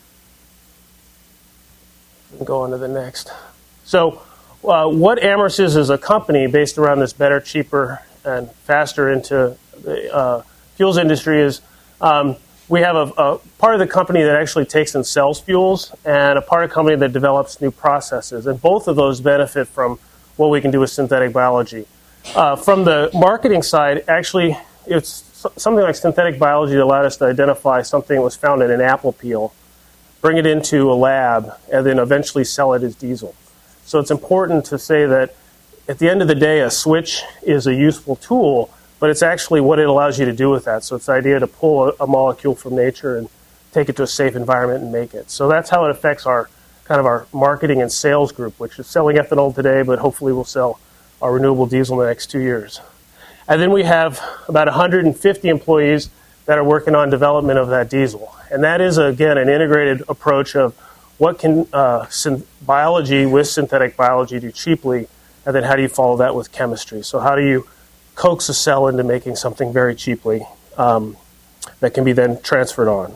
E: Go on to the next. So what Amyris is a company based around this better, cheaper, and faster into the fuels industry is we have a part of the company that actually takes and sells fuels and a part of the company that develops new processes. And both of those benefit from what we can do with synthetic biology. From the marketing side, actually, it's something like synthetic biology that allowed us to identify something that was found in an apple peel, bring it into a lab, and then eventually sell it as diesel. So it's important to say that at the end of the day, a switch is a useful tool, but it's actually what it allows you to do with that. So it's the idea to pull a molecule from nature and take it to a safe environment and make it. So that's how it affects our marketing and sales group, which is selling ethanol today, but hopefully we'll sell our renewable diesel in the next 2 years. And then we have about 150 employees that are working on development of that diesel. And that is, again, an integrated approach of what can biology with synthetic biology do cheaply, and then how do you follow that with chemistry? So how do you coax a cell into making something very cheaply that can be then transferred on?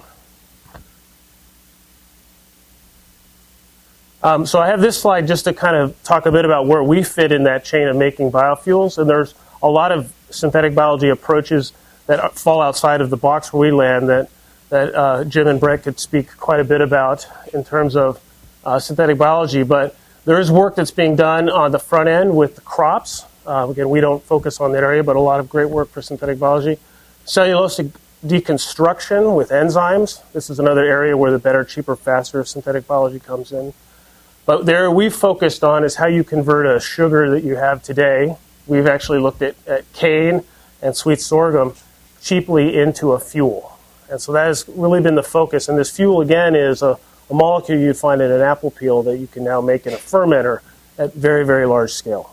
E: So I have this slide just to kind of talk a bit about where we fit in that chain of making biofuels. And there's a lot of synthetic biology approaches that fall outside of the box where we land that Jim and Brett could speak quite a bit about in terms of synthetic biology. But there is work that's being done on the front end with the crops. Again, we don't focus on that area, but a lot of great work for synthetic biology. Cellulosic deconstruction with enzymes. This is another area where the better, cheaper, faster synthetic biology comes in. But there we've focused on is how you convert a sugar that you have today. We've actually looked at cane and sweet sorghum cheaply into a fuel. And so that has really been the focus. And this fuel, again, is a molecule you'd find in an apple peel that you can now make in a fermenter at very, very large scale.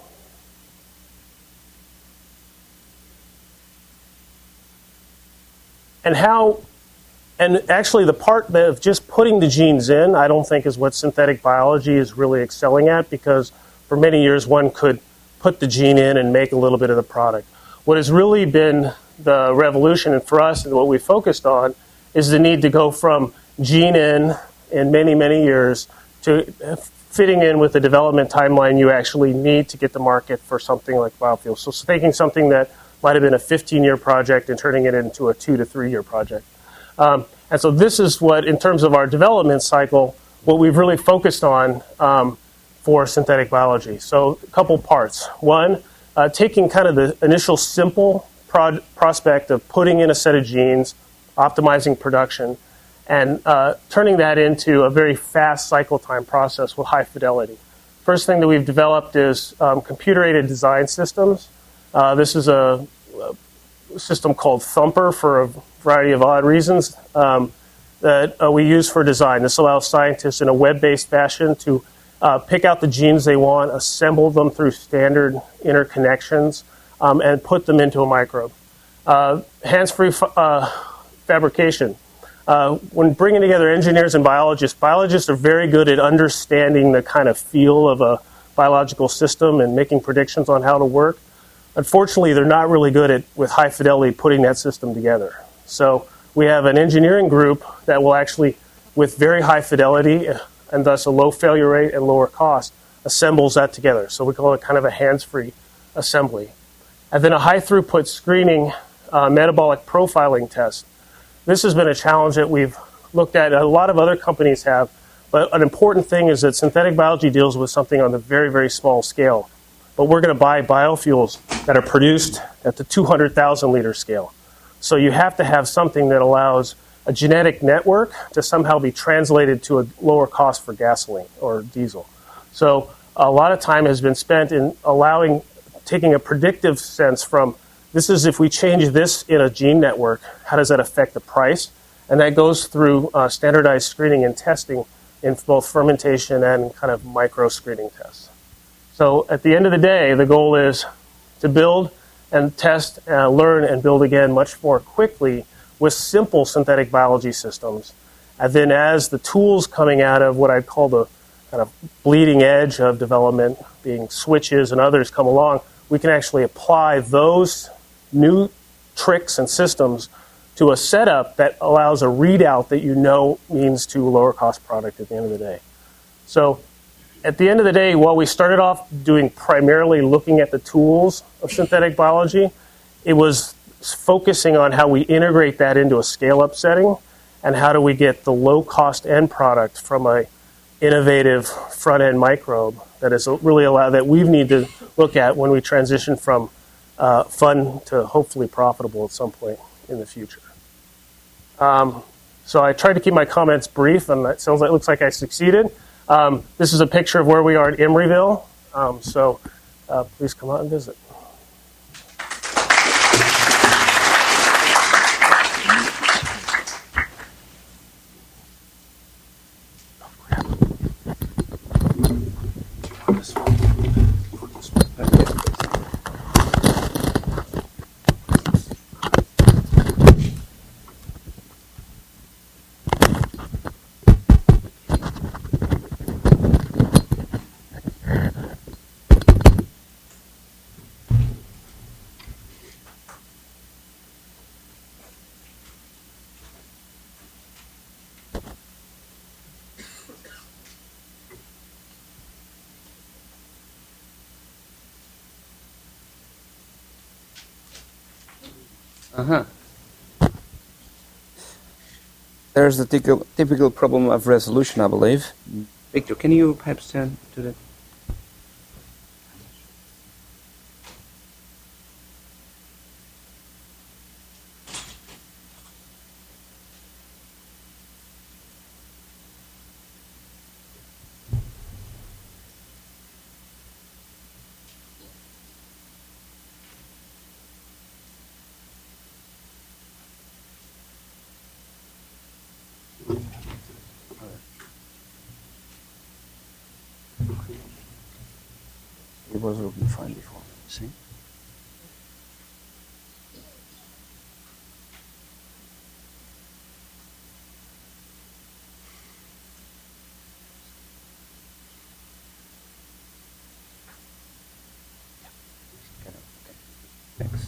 E: And actually the part of just putting the genes in, I don't think is what synthetic biology is really excelling at, because for many years one could put the gene in and make a little bit of the product. What has really been the revolution, and for us and what we focused on, is the need to go from gene in many, many years to fitting in with the development timeline you actually need to get to market for something like biofuels. So taking something that might have been a 15-year project and turning it into a 2 to 3 year project. And so this is what, in terms of our development cycle, what we've really focused on for synthetic biology. So a couple parts. One, taking kind of the initial simple prospect of putting in a set of genes, optimizing production, and turning that into a very fast cycle time process with high fidelity. First thing that we've developed is computer-aided design systems. This is a system called Thumper for a variety of odd reasons that we use for design. This allows scientists in a web-based fashion to pick out the genes they want, assemble them through standard interconnections, and put them into a microbe. Hands-free fabrication. When bringing together engineers and biologists are very good at understanding the kind of feel of a biological system and making predictions on how to work. Unfortunately, they're not really good at, with high fidelity, putting that system together. So we have an engineering group that will actually, with very high fidelity and thus a low failure rate and lower cost, assembles that together. So we call it kind of a hands-free assembly. And then a high throughput screening metabolic profiling test. this has been a challenge that we've looked at. A lot of other companies have, but an important thing is that synthetic biology deals with something on the very, very small scale. But we're going to buy biofuels that are produced at the 200,000 liter scale. So you have to have something that allows a genetic network to somehow be translated to a lower cost for gasoline or diesel. So a lot of time has been spent in taking a predictive sense from, this is if we change this in a gene network, how does that affect the price? And that goes through standardized screening and testing in both fermentation and kind of micro screening tests. So at the end of the day, the goal is to build and test, learn and build again much more quickly with simple synthetic biology systems. And then as the tools coming out of what I'd call the kind of bleeding edge of development, being switches and others come along, we can actually apply those new tricks and systems to a setup that allows a readout that you know means to a lower cost product at the end of the day. So at the end of the day, while we started off doing primarily looking at the tools of synthetic biology, it was focusing on how we integrate that into a scale-up setting and how do we get the low-cost end product from a innovative front-end microbe that is really that we need to look at when we transition from fun to hopefully profitable at some point in the future. So I tried to keep my comments brief, and it looks like I succeeded. This is a picture of where we are at Emeryville, so please come out and visit.
F: There's the typical problem of resolution, I believe. Victor, can you perhaps turn to the... It was looking fine before. See? Thanks.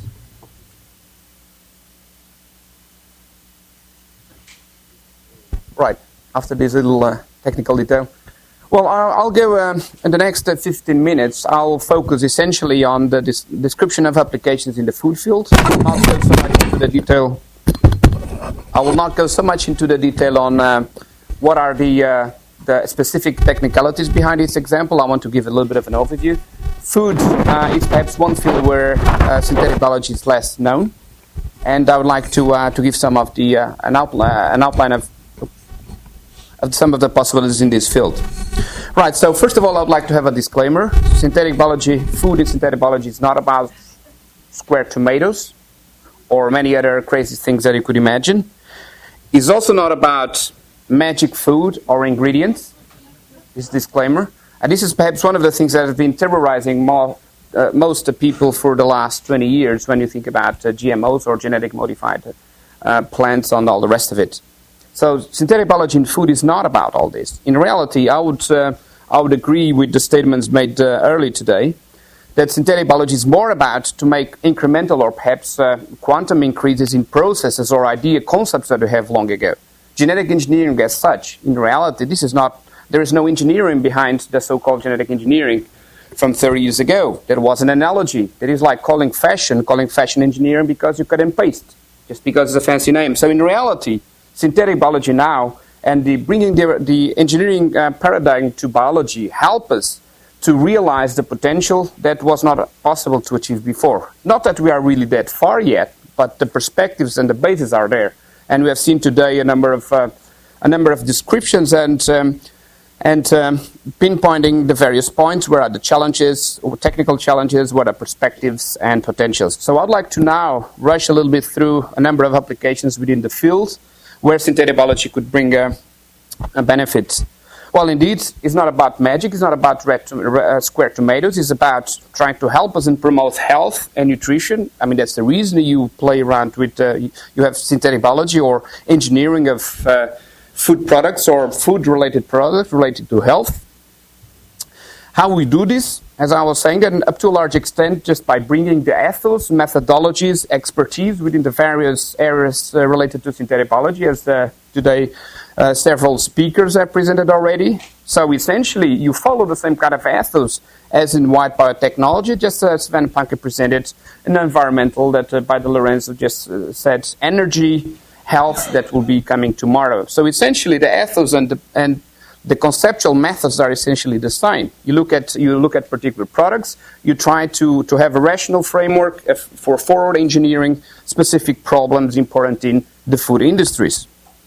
F: Right. After this little technical detail. Well, I'll go in the next 15 minutes. I'll focus essentially on the description of applications in the food field. I will not go so much into the detail. I will not go so much into the detail on what are the specific technicalities behind this example. I want to give a little bit of an overview. Food is perhaps one field where synthetic biology is less known, and I would like to give some of the an outline of some of the possibilities in this field. Right, so first of all, I would like to have a disclaimer. Synthetic biology, food in synthetic biology is not about square tomatoes or many other crazy things that you could imagine. It's also not about magic food or ingredients, this disclaimer. And this is perhaps one of the things that has been terrorizing most people for the last 20 years when you think about GMOs or genetic modified plants and all the rest of it. So synthetic biology in food is not about all this. In reality, I would agree with the statements made early today that synthetic biology is more about to make incremental or perhaps quantum increases in processes or idea concepts that we have long ago. Genetic engineering as such, in reality, there is no engineering behind the so-called genetic engineering from 30 years ago. There was an analogy that is like calling fashion engineering because you cut and paste. just because it's a fancy name. So in reality, synthetic biology now and bringing the engineering paradigm to biology help us to realize the potential that was not possible to achieve before. Not that we are really that far yet, but the perspectives and the bases are there. And we have seen today a number of descriptions and pinpointing the various points, where are the challenges, or technical challenges, what are perspectives and potentials. So I'd like to now rush a little bit through a number of applications within the field where synthetic biology could bring a benefit. Well, indeed, it's not about magic, it's not about square tomatoes, it's about trying to help us and promote health and nutrition. I mean, that's the reason you play around with, you have synthetic biology or engineering of food products or food-related products related to health. How we do this, as I was saying, and up to a large extent just by bringing the ethos, methodologies, expertise within the various areas related to synthetic biology, as today several speakers have presented already. So essentially, you follow the same kind of ethos as in white biotechnology, just as Sven Panke presented, an environmental that by De Lorenzo just said, energy, health that will be coming tomorrow. So essentially, the ethos and the conceptual methods are essentially the same. You look at particular products. You try to have a rational framework for forward engineering specific problems important in the food industries.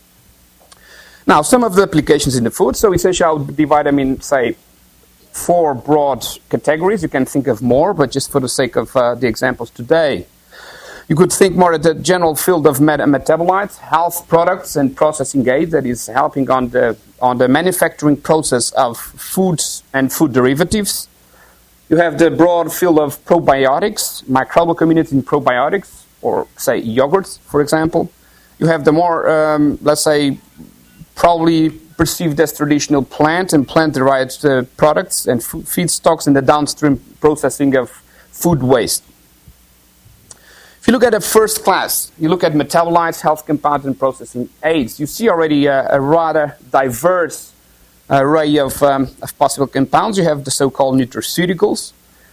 F: Now, some of the applications in the food. So essentially, I'll divide them in, say, 4 broad categories. You can think of more, but just for the sake of the examples today, you could think more at the general field of metabolites, health products, and processing aids, that is helping on the manufacturing process of foods and food derivatives. You have the broad field of probiotics, microbial community in probiotics, or say yogurts, for example. You have the more, let's say, probably perceived as traditional plant and plant-derived products and feedstocks in the downstream processing of food waste. If you look at a first class, you look at metabolites, health compounds, and processing aids, you see already a rather diverse array of possible compounds. You have the so-called nutraceuticals,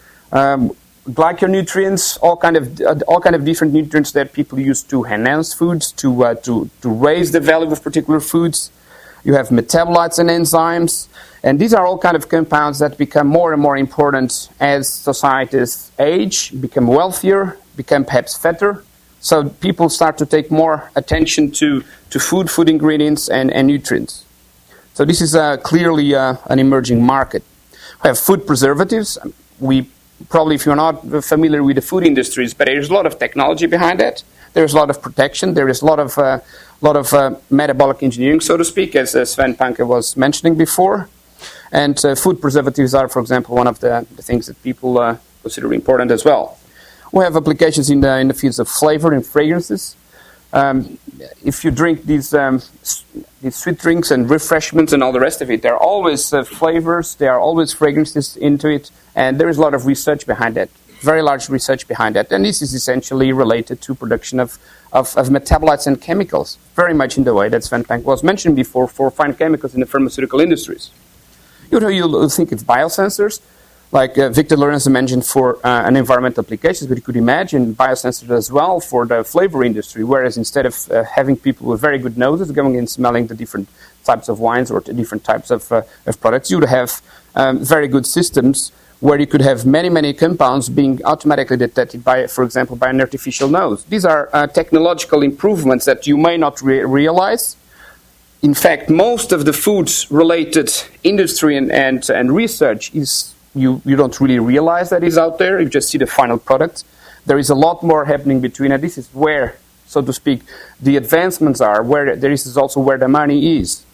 F: glyconutrients, all kind of different nutrients that people use to enhance foods, to raise the value of particular foods. You have metabolites and enzymes, and these are all kind of compounds that become more and more important as societies age, become wealthier, become perhaps fatter. So people start to take more attention to food ingredients and nutrients. So this is clearly an emerging market. We have food preservatives. We probably, if you're not familiar with the food industries, but there's a lot of technology behind that. There's a lot of protection. There is a lot of metabolic engineering, so to speak, as Sven Panke was mentioning before. And food preservatives are, for example, one of the things that people consider important as well. We have applications in the fields of flavor and fragrances. If you drink these sweet drinks and refreshments and all the rest of it, there are always flavors, there are always fragrances into it, and there is a lot of research behind that, very large research behind that. And this is essentially related to production of metabolites and chemicals, very much in the way that Sven Panke was mentioned before for fine chemicals in the pharmaceutical industries. You'll think it's biosensors, like Victor Lorenzo mentioned for an environmental applications, but you could imagine biosensors as well for the flavor industry, whereas instead of having people with very good noses going and smelling the different types of wines or the different types of products, you would have very good systems where you could have many, many compounds being automatically detected by, for example, by an artificial nose. These are technological improvements that you may not realize. In fact, most of the foods-related industry and research is you don't really realize that is out there. You just see the final product. There is a lot more happening between, and this is where, so to speak, the advancements are. Where there is also where the money is.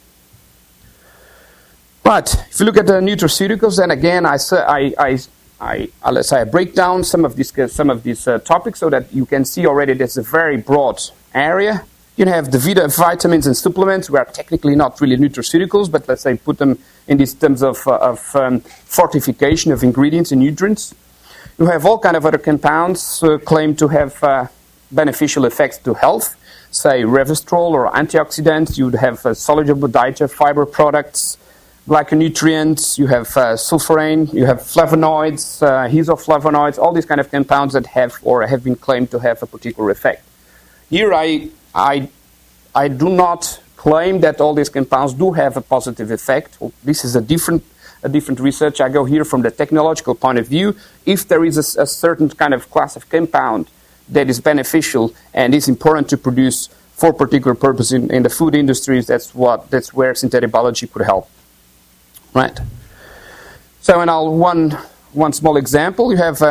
F: But if you look at the nutraceuticals, then again, I break down some of these topics so that you can see already there's a very broad area. You have the vitamins and supplements, which are technically not really nutraceuticals, but let's say put them in these terms of fortification of ingredients and nutrients. You have all kind of other compounds claimed to have beneficial effects to health, say resveratrol or antioxidants. You'd have soluble dietary fiber products, glyconutrients, you have sulforaphane, you have flavonoids, isoflavonoids, all these kind of compounds that have been claimed to have a particular effect. Here I do not claim that all these compounds do have a positive effect. This is a different research. I go here from the technological point of view. If there is a certain kind of class of compound that is beneficial and is important to produce for particular purpose in the food industries, that's where synthetic biology could help. Right. So, and one small example, you have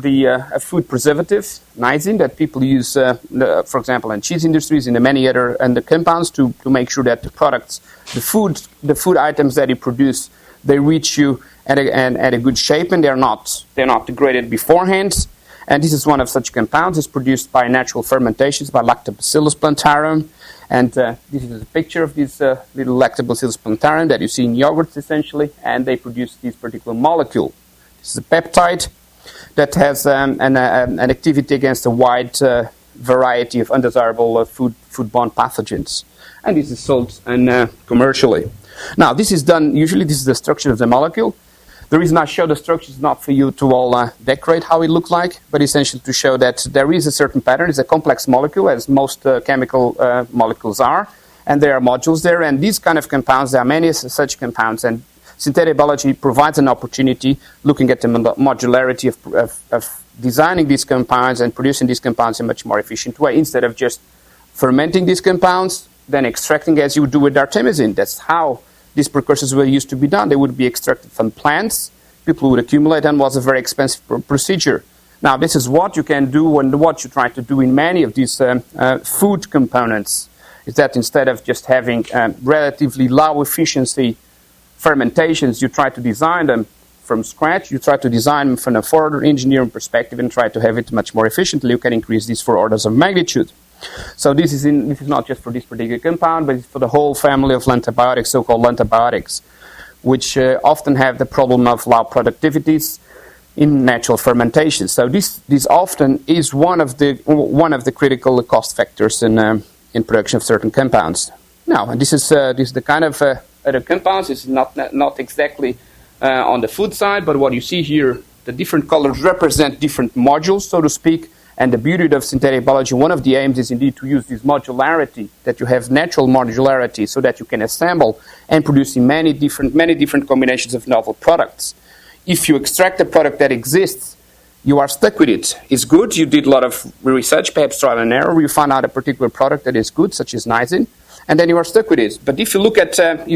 F: a food preservative, nisin, that people use, for example, in cheese industries, in the many other and the compounds to make sure that the products, the food items that you produce, they reach you at a good shape, and they're not degraded beforehand. And this is one of such compounds. It's produced by natural fermentations by Lactobacillus plantarum. And this is a picture of this little Lactobacillus plantarum that you see in yogurts, essentially. And they produce this particular molecule. This is a peptide that has an activity against a wide variety of undesirable foodborne pathogens. And this is sold commercially. Now, this is done, usually this is the structure of the molecule. The reason I show the structure is not for you to all decorate how it looks like, but essentially to show that there is a certain pattern. It's a complex molecule, as most chemical molecules are, and there are modules there. And these kind of compounds, there are many such compounds, and synthetic biology provides an opportunity, looking at the modularity of designing these compounds and producing these compounds in a much more efficient way, instead of just fermenting these compounds, then extracting as you would do with artemisinin. That's how these precursors were used to be done. They would be extracted from plants. People would accumulate, and was a very expensive procedure. Now, this is what you can do, and what you try to do in many of these food components, is that instead of just having relatively low efficiency fermentations, you try to design them from scratch. You try to design them from a forward engineering perspective and try to have it much more efficiently. You can increase this for orders of magnitude. So this is not just for this particular compound, but it's for the whole family of lantibiotics, so-called lantibiotics, which often have the problem of low productivities in natural fermentation. So this often is one of the critical cost factors in production of certain compounds. Now, and this is the kind of other compounds. It's not exactly on the food side, but what you see here, the different colors represent different modules, so to speak. And the beauty of synthetic biology, one of the aims is indeed to use this modularity, that you have natural modularity, so that you can assemble and produce in many different combinations of novel products. If you extract a product that exists, you are stuck with it. It's good, you did a lot of research, perhaps trial and error, you found out a particular product that is good, such as nisin, and then you are stuck with it. But if you look at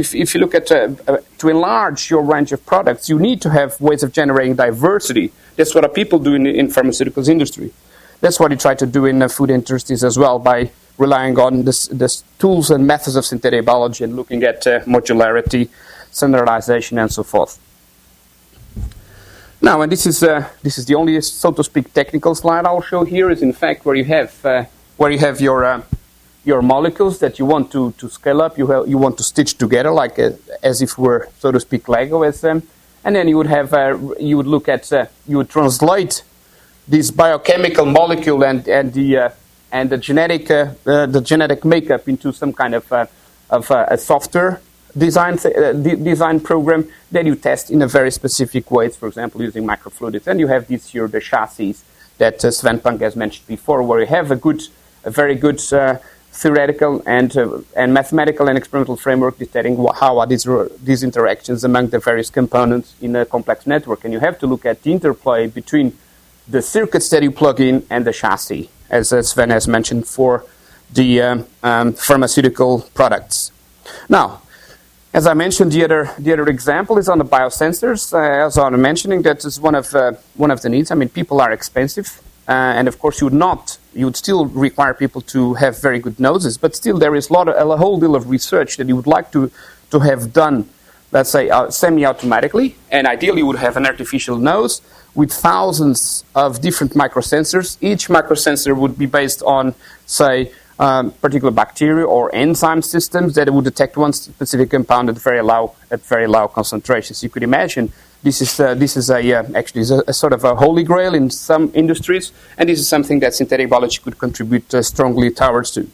F: to enlarge your range of products, you need to have ways of generating diversity. That's what people do in pharmaceuticals industry. That's what you try to do in the food industries as well, by relying on the tools and methods of synthetic biology and looking at modularity, standardization, and so forth. Now, and this is the only, so to speak, technical slide I'll show here. Is in fact where you have your molecules that you want to scale up. You want to stitch together as if we're, so to speak, Lego as them, and then you would translate this biochemical molecule and the genetic makeup into some kind of a software design program that you test in a very specific ways, for example, using microfluidics. And you have this here, the chassis that Sven Punk has mentioned before, where you have a very good theoretical and mathematical and experimental framework detecting how are these interactions among the various components in a complex network. And you have to look at the interplay between the circuits that you plug in and the chassis, as Sven has mentioned, for the pharmaceutical products. Now, as I mentioned, the other example is on the biosensors. As I was mentioning, that is one of the needs. I mean, people are expensive, and of course, you would still require people to have very good noses. But still, there is a whole deal of research that you would like to have done, let's say, semi-automatically, and ideally, you would have an artificial nose with thousands of different microsensors. Each microsensor would be based on, say, particular bacteria or enzyme systems that would detect one specific compound at very low concentrations. You could imagine this is actually a sort of a holy grail in some industries, and this is something that synthetic biology could contribute strongly towards to.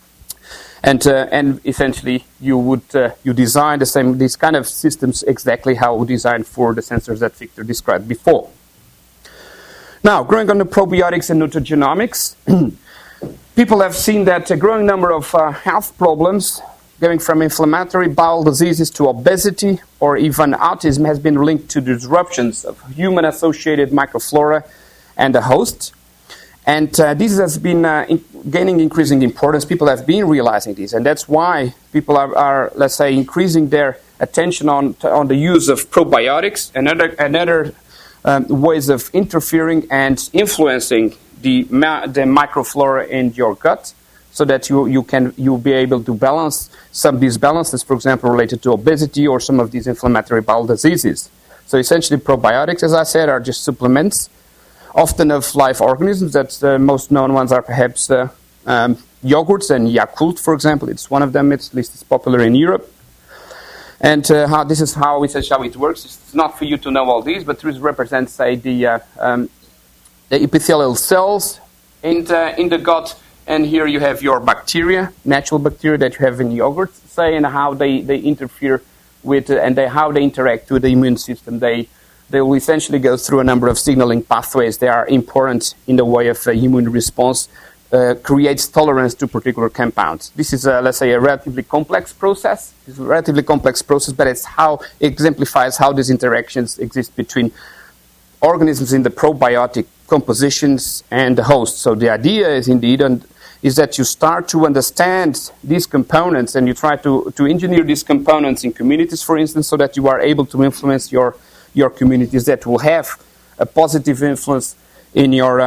F: And essentially, you design these kind of systems exactly how we designed for the sensors that Victor described before. Now, going on to probiotics and nutrigenomics. People have seen that a growing number of health problems, going from inflammatory bowel diseases to obesity or even autism, has been linked to disruptions of human-associated microflora and the host. And this has been gaining increasing importance. People have been realizing this, and that's why people are let's say, increasing their attention on the use of probiotics and other ways of interfering and influencing the microflora in your gut, so that you'll be able to balance some of these balances, for example, related to obesity or some of these inflammatory bowel diseases. So essentially, probiotics, as I said, are just supplements, often of live organisms. That's the most known ones are perhaps yogurts, and Yakult, for example. It's one of them. At least it's popular in Europe. And this is how it works. It's not for you to know all these, but this represents, say, the epithelial cells in the gut. And here you have your bacteria, natural bacteria that you have in yogurt, say, and how they interfere with how they interact with the immune system. They will essentially go through a number of signaling pathways. They are important in the way of immune response, creates tolerance to particular compounds. This is, let's say, a relatively complex process. It's a relatively complex process, but it exemplifies how these interactions exist between organisms in the probiotic compositions and the host. So the idea is indeed is that you start to understand these components, and you try to engineer these components in communities, for instance, so that you are able to influence your communities that will have a positive influence in your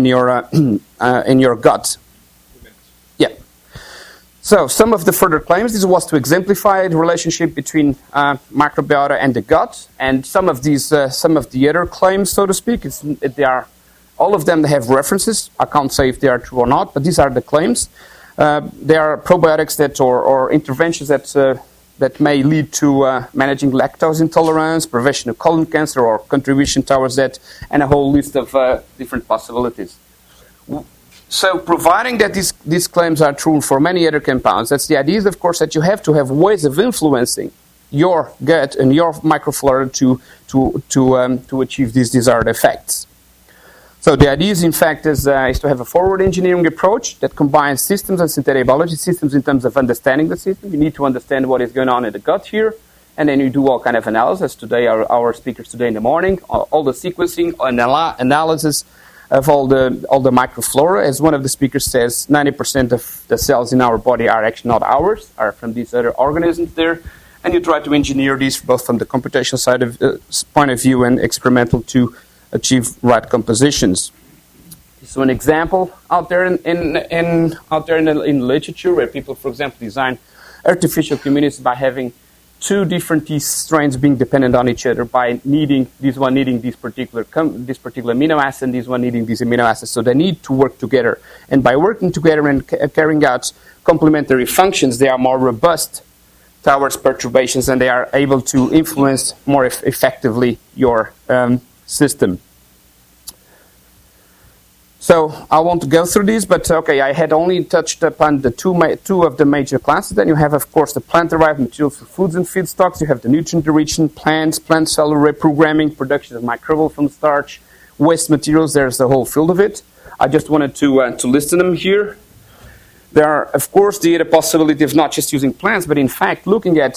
F: gut. Yeah. So some of the further claims, this was to exemplify the relationship between microbiota and the gut, and some of the other claims, so to speak, all of them have references. I can't say if they are true or not, but these are the claims. There are probiotics or interventions that may lead to managing lactose intolerance, prevention of colon cancer, or contribution towards that, and a whole list of different possibilities. So providing that these claims are true for many other compounds, that's the idea, of course, that you have to have ways of influencing your gut and your microflora to achieve these desired effects. So the idea is, in fact, is to have a forward engineering approach that combines systems and synthetic biology. Systems in terms of understanding the system. You need to understand what is going on in the gut here, and then you do all kind of analysis. Today, our speakers today in the morning, all the sequencing analysis of all the microflora. As one of the speakers says, 90% of the cells in our body are actually not ours, are from these other organisms there. And you try to engineer these both from the computational side of point of view and experimental to achieve right compositions. So an example out there in literature where people, for example, design artificial communities by having two different yeast strains being dependent on each other, by needing this one needing this particular amino acid, this one needing this amino acid. So they need to work together, and by working together and carrying out complementary functions, they are more robust towards perturbations, and they are able to influence more effectively your system. So I won't go through these, but okay, I had only touched upon the two of the major classes. Then you have, of course, the plant-derived materials for foods and feedstocks. You have the nutrient-enriching plants, plant cellular reprogramming, production of microbial from starch, waste materials. There's the whole field of it. I just wanted to list them here. There are, of course, the possibility of not just using plants, but in fact looking at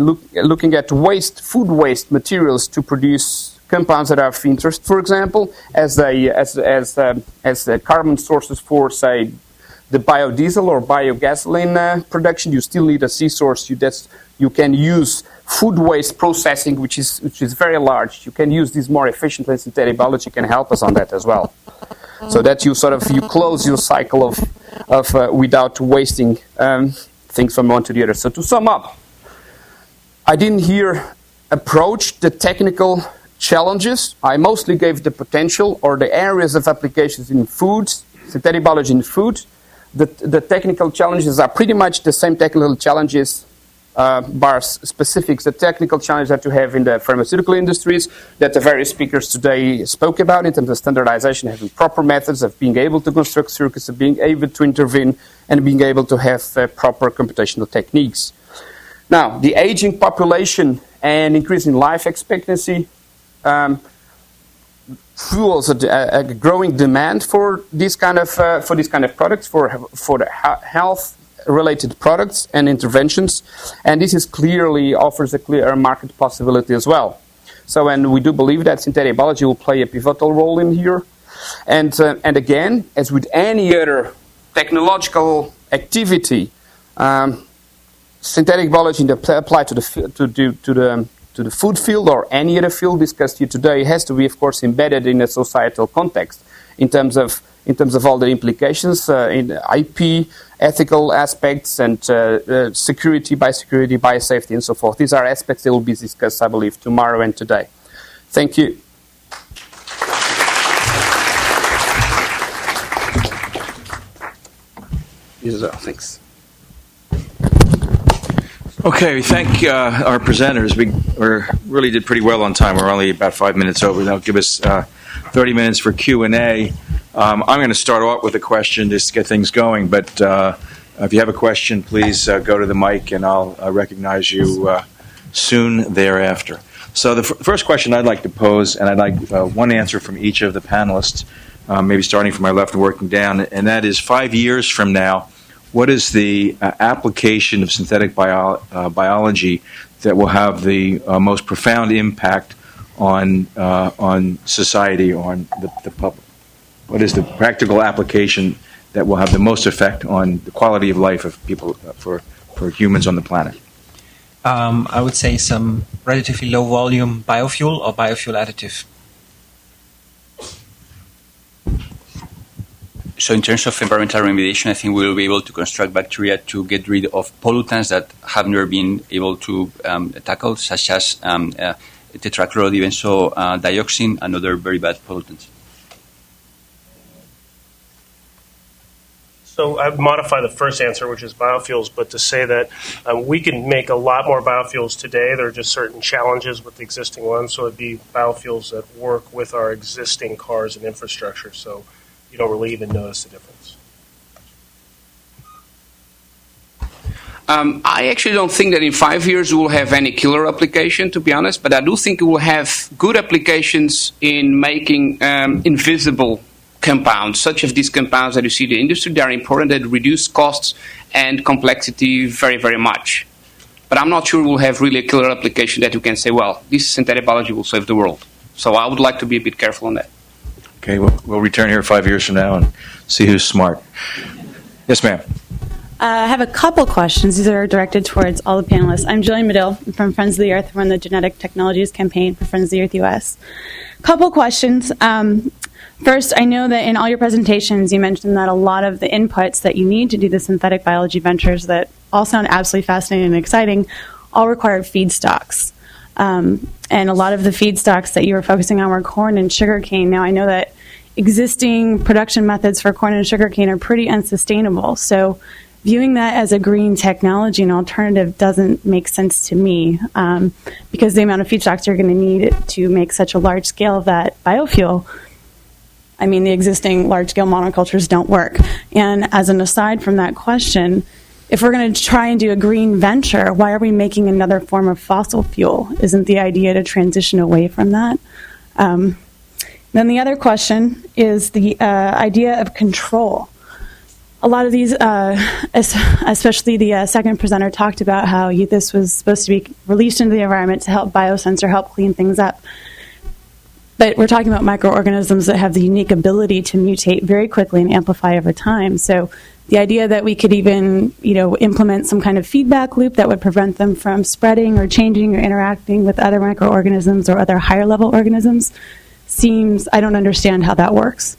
F: food waste materials to produce compounds that are of interest, for example, as carbon sources for, say, the biodiesel or biogasoline production. You still need a C source. You can use food waste processing, which is very large. You can use this more efficiently, and synthetic biology can help us on that as well. So that you close your cycle of without wasting things from one to the other. So to sum up, I didn't here approach the technical challenges. I mostly gave the potential or the areas of applications in foods, synthetic biology in food. The technical challenges are pretty much the same technical challenges, bar specifics, the technical challenges that you have in the pharmaceutical industries that the various speakers today spoke about in terms of standardization, having proper methods of being able to construct circuits, of being able to intervene, and being able to have proper computational techniques. Now, the aging population and increasing life expectancy fuels a growing demand for these kind of products, for the health-related products and interventions, and this is clearly offers a clear market possibility as well. So, and we do believe that synthetic biology will play a pivotal role in here, and again, as with any other technological activity, synthetic biology applied to the food field or any other field discussed here today has to be, of course, embedded in a societal context in terms of all the implications in IP, ethical aspects, and security, biosafety, and so forth. These are aspects that will be discussed, I believe, tomorrow and today. Thank you. Thanks.
A: Okay, we thank our presenters. We really did pretty well on time. We're only about 5 minutes over. That'll give us 30 minutes for Q&A. I'm going to start off with a question just to get things going, but if you have a question, please go to the mic and I'll recognize you soon thereafter. So the first question I'd like to pose, and I'd like one answer from each of the panelists, maybe starting from my left and working down, and that is 5 years from now, what is the application of synthetic biology that will have the most profound impact on society, on the public? What is the practical application that will have the most effect on the quality of life of people, for humans on the planet?
G: I would say some relatively low volume biofuel or biofuel additive.
D: So in terms of environmental remediation, I think we will be able to construct bacteria to get rid of pollutants that have never been able to tackle, such as tetrachlorobenzodioxin and other very bad pollutants.
E: So I'd modify the first answer, which is biofuels, but to say that we can make a lot more biofuels today. There are just certain challenges with the existing ones, so it'd be biofuels that work with our existing cars and infrastructure, so you don't really even notice the difference.
F: I actually don't think that in 5 years we will have any killer application, to be honest, but I do think we will have good applications in making invisible compounds, such as these compounds that you see in the industry. They are important, that reduce costs and complexity very, very much. But I'm not sure we'll have really a killer application that you can say, well, this synthetic biology will save the world. So I would like to be a bit careful on that.
A: Okay, we'll return here 5 years from now and see who's smart. Yes, ma'am.
H: I have a couple questions. These are directed towards all the panelists. I'm Jillian Medill from Friends of the Earth. I run the Genetic Technologies Campaign for Friends of the Earth US. Couple questions. First, I know that in all your presentations you mentioned that a lot of the inputs that you need to do the synthetic biology ventures that all sound absolutely fascinating and exciting all require feedstocks. And a lot of the feedstocks that you were focusing on were corn and sugarcane. Now, I know that existing production methods for corn and sugarcane are pretty unsustainable. So viewing that as a green technology and alternative doesn't make sense to me, because the amount of feedstocks you're going to need to make such a large scale of that biofuel, I mean, the existing large-scale monocultures don't work. And as an aside from that question, if we're going to try and do a green venture, why are we making another form of fossil fuel? Isn't the idea to transition away from that? Then the other question is the idea of control. A lot of these, especially the second presenter, talked about how this was supposed to be released into the environment to help biosensor, help clean things up. But we're talking about microorganisms that have the unique ability to mutate very quickly and amplify over time. So the idea that we could even, implement some kind of feedback loop that would prevent them from spreading or changing or interacting with other microorganisms or other higher level organisms seems, I don't understand how that works.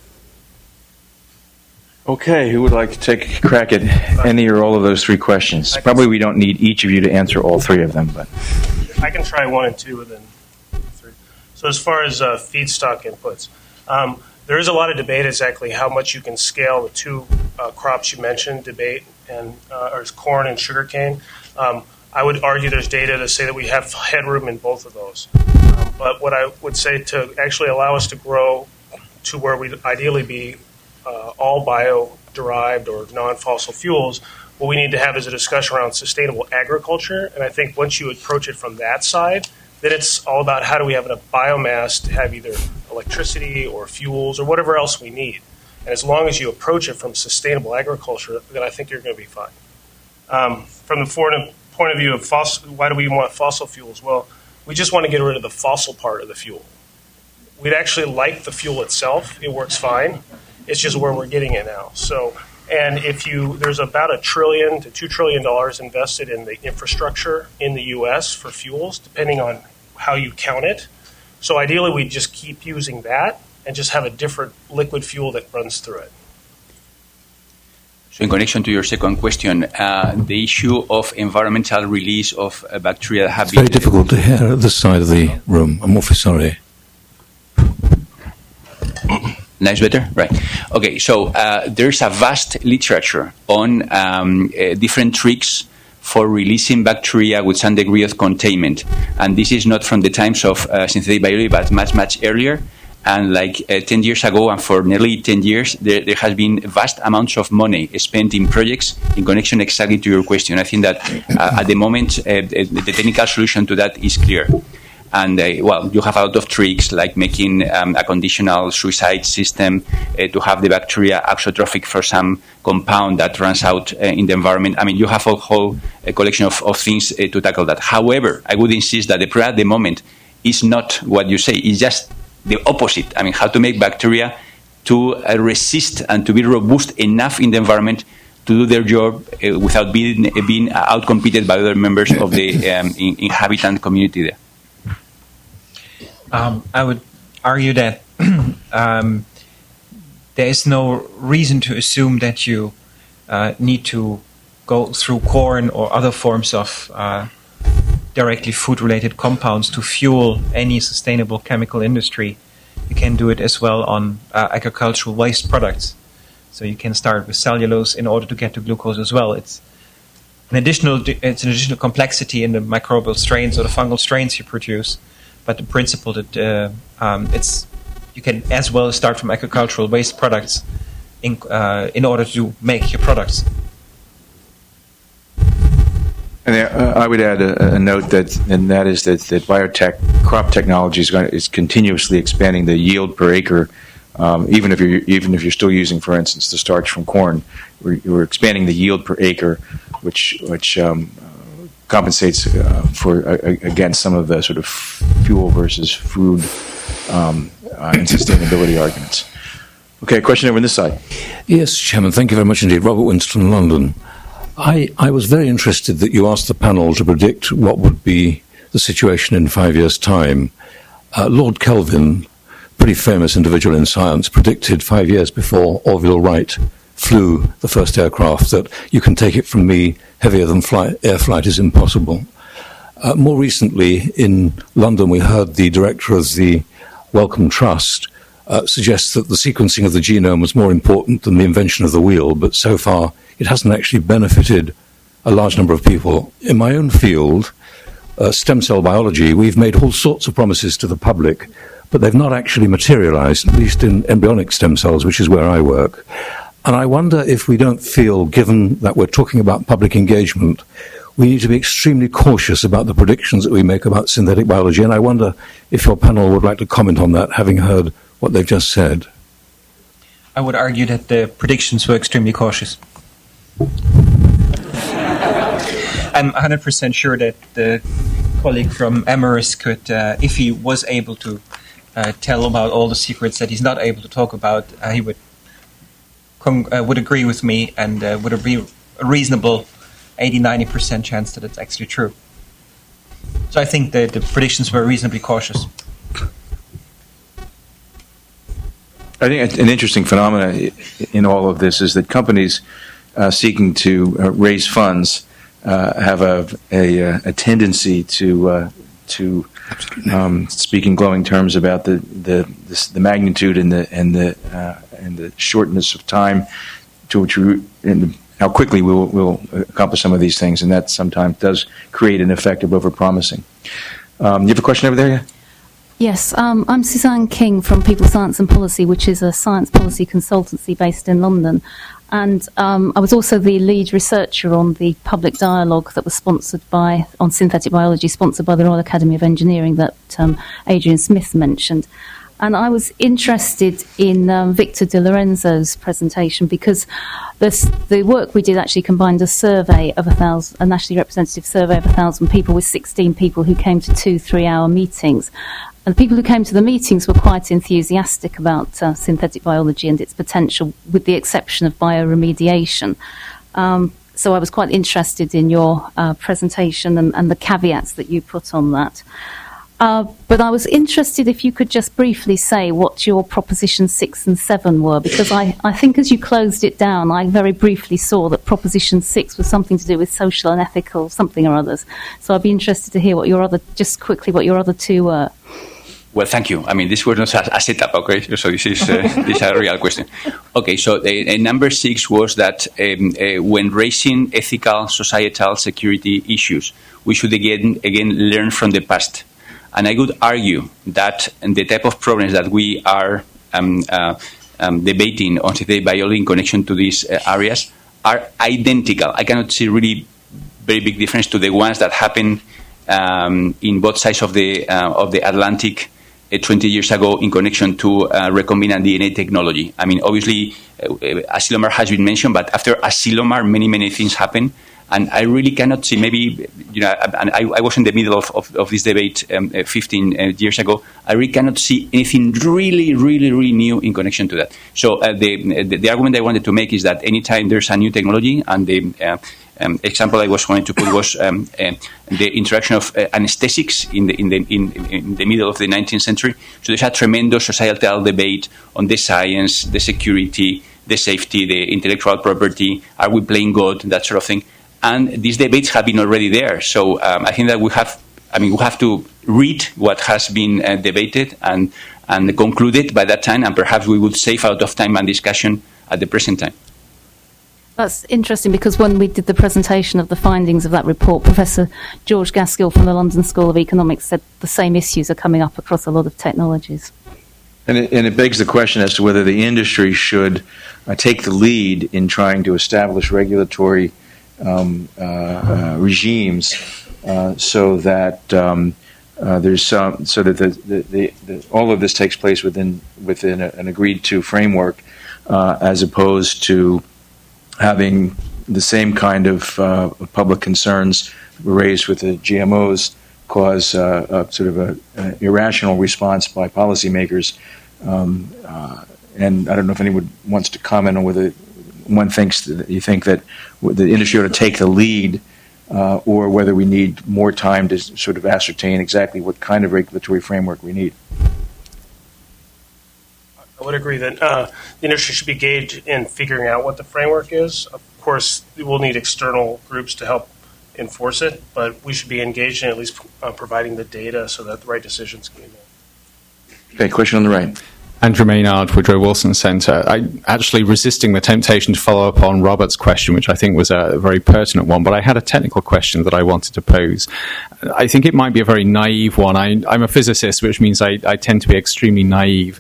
A: Okay, who would like to take a crack at any or all of those three questions? Probably we don't need each of you to answer all three of them, but
E: I can try 1 and 2 and then 3. So as far as feedstock inputs, there is a lot of debate exactly how much you can scale the two crops you mentioned, or corn and sugarcane. I would argue there's data to say that we have headroom in both of those. But what I would say to actually allow us to grow to where we'd ideally be all bio-derived or non-fossil fuels, what we need to have is a discussion around sustainable agriculture. And I think once you approach it from that side, then it's all about how do we have enough biomass to have either a electricity or fuels or whatever else we need. And as long as you approach it from sustainable agriculture, then I think you're going to be fine. From the point of view of why do we want fossil fuels? Well, we just want to get rid of the fossil part of the fuel. We'd actually like the fuel itself. It works fine. It's just where we're getting it now. And there's about $1 trillion to $2 trillion invested in the infrastructure in the U.S. for fuels, depending on how you count it. So ideally, we just keep using that and just have a different liquid fuel that runs through it.
D: So in connection to your second question, the issue of environmental release of bacteria have been...
I: It's very difficult to hear at this side of the room. I'm awfully sorry.
D: Now it's better? Right. Okay, so there's a vast literature on different tricks for releasing bacteria with some degree of containment. And this is not from the times of synthetic biology, but much, much earlier. And 10 years ago, and for nearly 10 years, there has been vast amounts of money spent in projects in connection exactly to your question. I think that at the moment, the technical solution to that is clear. And, you have a lot of tricks, like making a conditional suicide system to have the bacteria axotrophic for some compound that runs out in the environment. I mean, you have a whole collection of things to tackle that. However, I would insist that the problem at the moment is not what you say. It's just the opposite. I mean, how to make bacteria to resist and to be robust enough in the environment to do their job without being outcompeted by other members of the inhabitant community there.
G: I would argue that there is no reason to assume that you need to go through corn or other forms of directly food-related compounds to fuel any sustainable chemical industry. You can do it as well on agricultural waste products. So you can start with cellulose in order to get to glucose as well. It's an additional complexity in the microbial strains or the fungal strains you produce. But the principle that you can as well start from agricultural waste products in order to make your products.
A: And I would add a note that biotech crop technology is continuously expanding the yield per acre. Even if you're still using, for instance, the starch from corn, we're expanding the yield per acre, which compensates against some of the sort of fuel versus food and sustainability arguments. Okay, a question over on this side.
I: Yes, Chairman, thank you very much indeed. Robert Winston, London. I was very interested that you asked the panel to predict what would be the situation in 5 years' time. Lord Kelvin, pretty famous individual in science, predicted 5 years before Orville Wright flew the first aircraft that you can take it from me, heavier than air flight is impossible. More recently, in London, we heard the director of the Wellcome Trust suggest that the sequencing of the genome was more important than the invention of the wheel, but so far it hasn't actually benefited a large number of people. In my own field, stem cell biology, we've made all sorts of promises to the public, but they've not actually materialized, at least in embryonic stem cells, which is where I work. And I wonder if we don't feel, given that we're talking about public engagement, we need to be extremely cautious about the predictions that we make about synthetic biology. And I wonder if your panel would like to comment on that, having heard what they've just said.
G: I would argue that the predictions were extremely cautious. I'm 100% sure that the colleague from Amherst could, if he was able to tell about all the secrets that he's not able to talk about, he would agree with me and would be a reasonable 80-90% chance that it's actually true. So I think that the predictions were reasonably cautious.
A: I think an interesting phenomenon in all of this is that companies seeking to raise funds have a tendency to speak in glowing terms about the magnitude and the shortness of time to which and how quickly we'll accomplish some of these things, and that sometimes does create an effect of overpromising. You have a question over there? Yeah?
J: Yes, I'm Suzanne King from People, Science and Policy, which is a science policy consultancy based in London. And I was also the lead researcher on the public dialogue that was on synthetic biology, sponsored by the Royal Academy of Engineering that Adrian Smith mentioned. And I was interested in Victor De Lorenzo's presentation because the work we did actually combined a survey of a nationally representative survey of 1,000 people with 16 people who came to 2-3-hour meetings. And the people who came to the meetings were quite enthusiastic about synthetic biology and its potential, with the exception of bioremediation. So I was quite interested in your presentation and the caveats that you put on that. But I was interested if you could just briefly say what your Proposition 6 and 7 were, because I think as you closed it down, I very briefly saw that Proposition 6 was something to do with social and ethical something or others. So I'd be interested to hear what your other two were.
D: Well, thank you. I mean, this was not a setup, okay? So this is a real question. Okay, so number 6 was that when raising ethical, societal, security issues, we should again learn from the past. And I would argue that the type of problems that we are debating on synthetic biology in connection to these areas are identical. I cannot see really very big difference to the ones that happened in both sides of the Atlantic 20 years ago in connection to recombinant DNA technology. I mean, obviously, Asilomar has been mentioned, but after Asilomar, many things happen. And I really cannot see, maybe, and I was in the middle of this debate 15 years ago. I really cannot see anything really new in connection to that. So the argument I wanted to make is that anytime there's a new technology, and the example I was going to put was the introduction of anesthetics in the middle of the 19th century. So there's a tremendous societal debate on the science, the security, the safety, the intellectual property. Are we playing God? That sort of thing. And these debates have been already there. So I think that we have to read what has been debated and concluded by that time, and perhaps we would save out of time and discussion at the present time.
J: That's interesting, because when we did the presentation of the findings of that report, Professor George Gaskill from the London School of Economics said the same issues are coming up across a lot of technologies.
A: And it begs the question as to whether the industry should take the lead in trying to establish regulatory regimes so that all of this takes place within an agreed to framework, as opposed to having the same kind of public concerns raised with the GMOs cause sort of an irrational response by policymakers. And I don't know if anyone wants to comment on whether one thinks that you think that the industry ought to take the lead, or whether we need more time to sort of ascertain exactly what kind of regulatory framework we need.
E: I would agree that the industry should be engaged in figuring out what the framework is. Of course, we'll need external groups to help enforce it, but we should be engaged in at least providing the data so that the right decisions can be made.
A: Okay, question on the right.
K: Andrew Maynard, Woodrow Wilson Centre. I'm actually resisting the temptation to follow up on Robert's question, which I think was a very pertinent one, but I had a technical question that I wanted to pose. I think it might be a very naive one. I'm a physicist, which means I tend to be extremely naive.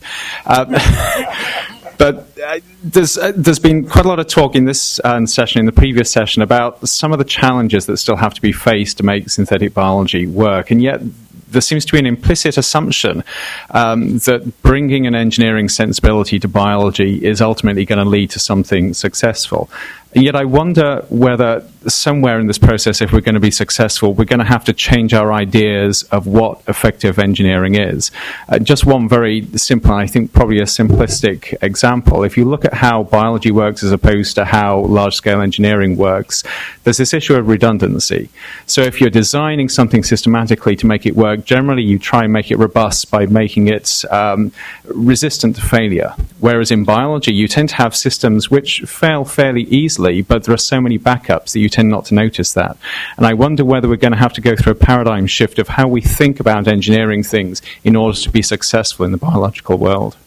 K: But there's been quite a lot of talk in this session, in the previous session, about some of the challenges that still have to be faced to make synthetic biology work, and yet there seems to be an implicit assumption that bringing an engineering sensibility to biology is ultimately going to lead to something successful. And yet I wonder whether somewhere in this process, if we're going to be successful, we're going to have to change our ideas of what effective engineering is. Just one very simple, I think probably a simplistic example. If you look at how biology works as opposed to how large-scale engineering works, there's this issue of redundancy. So if you're designing something systematically to make it work, generally you try and make it robust by making it resistant to failure. Whereas in biology, you tend to have systems which fail fairly easily, but there are so many backups that you tend not to notice that. And I wonder whether we're going to have to go through a paradigm shift of how we think about engineering things in order to be successful in the biological world.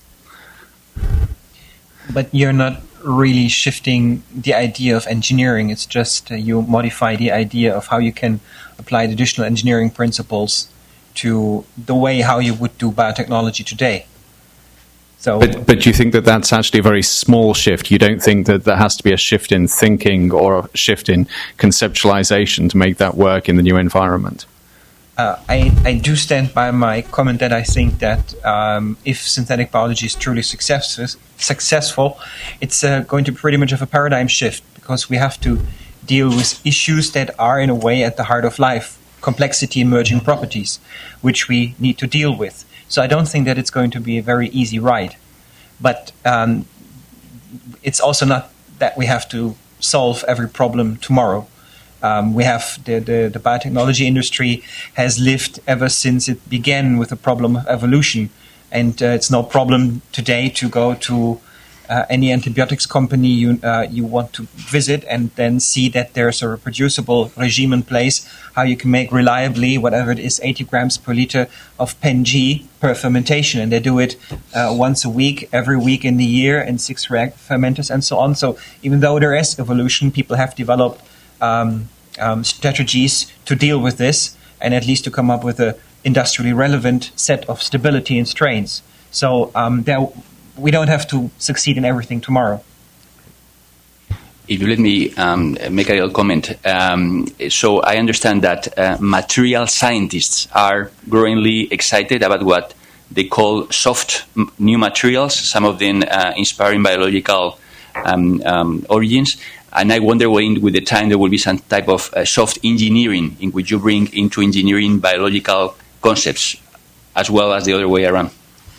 G: But you're not really shifting the idea of engineering. It's just you modify the idea of how you can apply the additional engineering principles to the way how you would do biotechnology today. So,
K: but you think that that's actually a very small shift? You don't think that there has to be a shift in thinking or a shift in conceptualization to make that work in the new environment?
G: I do stand by my comment that I think that if synthetic biology is truly successful, it's going to be pretty much of a paradigm shift, because we have to deal with issues that are in a way at the heart of life, complexity, emerging properties, which we need to deal with. So I don't think that it's going to be a very easy ride. But it's also not that we have to solve every problem tomorrow. We have the biotechnology industry has lived ever since it began with the problem of evolution, and it's no problem today to go to any antibiotics company you want to visit and then see that there's a reproducible regime in place, how you can make reliably whatever it is 80 grams per liter of PENG per fermentation, and they do it once a week, every week in the year, in 6 fermenters and so on. So even though there is evolution, people have developed strategies to deal with this, and at least to come up with a industrially relevant set of stability and strains. So we don't have to succeed in everything tomorrow.
D: If you let me make a little comment. So I understand that material scientists are growingly excited about what they call soft new materials, some of them inspiring biological origins. And I wonder when, with the time, there will be some type of soft engineering in which you bring into engineering biological concepts, as well as the other way around.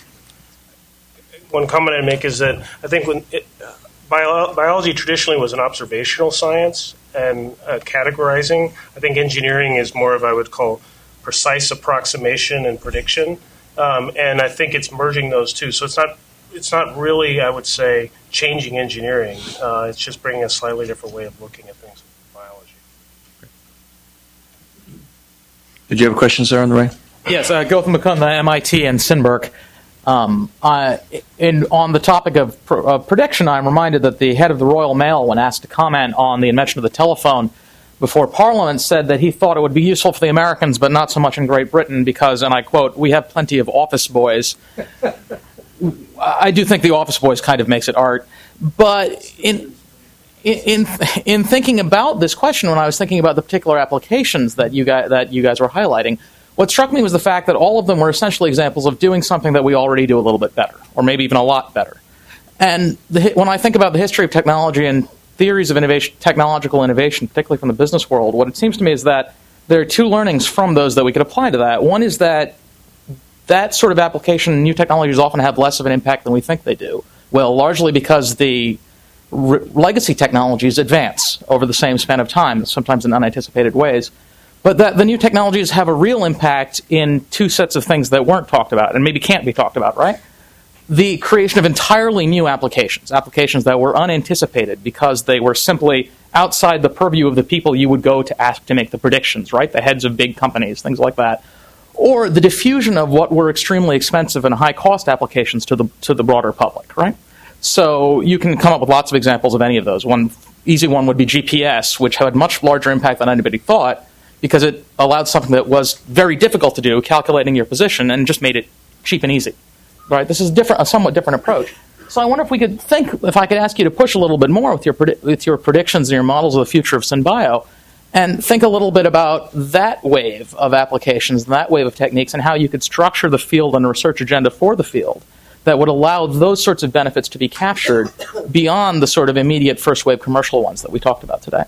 E: One comment I'd make is that I think biology traditionally was an observational science and categorizing. I think engineering is more of, I would call, precise approximation and prediction. And I think it's merging those two. So it's not really, I would say, changing engineering. It's just bringing a slightly different way of looking at things in biology.
A: Did you have questions there on the way?
L: Yes, Gautam Mukund, MIT, and Sinberg. On the topic of prediction, I'm reminded that the head of the Royal Mail, when asked to comment on the invention of the telephone before Parliament, said that he thought it would be useful for the Americans, but not so much in Great Britain because, and I quote, "we have plenty of office boys." I do think the office boys kind of makes it art, but in thinking about this question, when I was thinking about the particular applications that you guys were highlighting, what struck me was the fact that all of them were essentially examples of doing something that we already do a little bit better, or maybe even a lot better. And when I think about the history of technology and theories of innovation, technological innovation, particularly from the business world, what it seems to me is that there are two learnings from those that we could apply to that. One is that sort of application, new technologies often have less of an impact than we think they do. Well, largely because the legacy technologies advance over the same span of time, sometimes in unanticipated ways. But that the new technologies have a real impact in two sets of things that weren't talked about and maybe can't be talked about, right? The creation of entirely new applications that were unanticipated because they were simply outside the purview of the people you would go to ask to make the predictions, right? The heads of big companies, things like that. Or the diffusion of what were extremely expensive and high-cost applications to the broader public, right? So you can come up with lots of examples of any of those. One easy one would be GPS, which had much larger impact than anybody thought, because it allowed something that was very difficult to do, calculating your position, and just made it cheap and easy. Right? This is a somewhat different approach. So I wonder if I could ask you to push a little bit more with your predictions and your models of the future of SynBio, and think a little bit about that wave of applications and that wave of techniques and how you could structure the field and the research agenda for the field that would allow those sorts of benefits to be captured beyond the sort of immediate first wave commercial ones that we talked about today.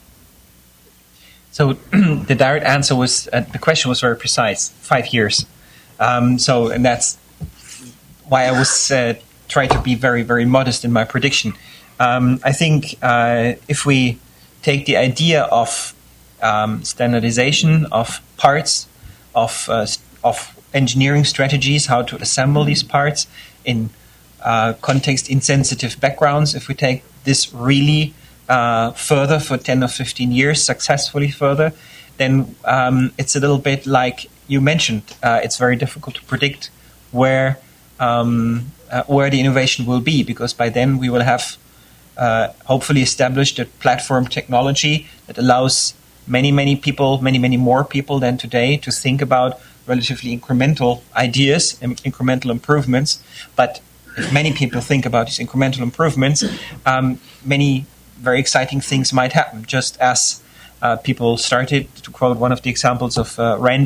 G: So the direct answer was, the question was very precise, 5 years. And that's why I was trying to be very, very modest in my prediction. I think if we take the idea of standardization of parts, of engineering strategies, how to assemble these parts in context-insensitive backgrounds, if we take this really further for 10 or 15 years, successfully further, then it's a little bit like you mentioned. It's very difficult to predict where the innovation will be, because by then we will have hopefully established a platform technology that allows many people, many more people than today to think about relatively incremental ideas and incremental improvements. But if many people think about these incremental improvements, many very exciting things might happen, just as people started, to quote one of the examples of Randy,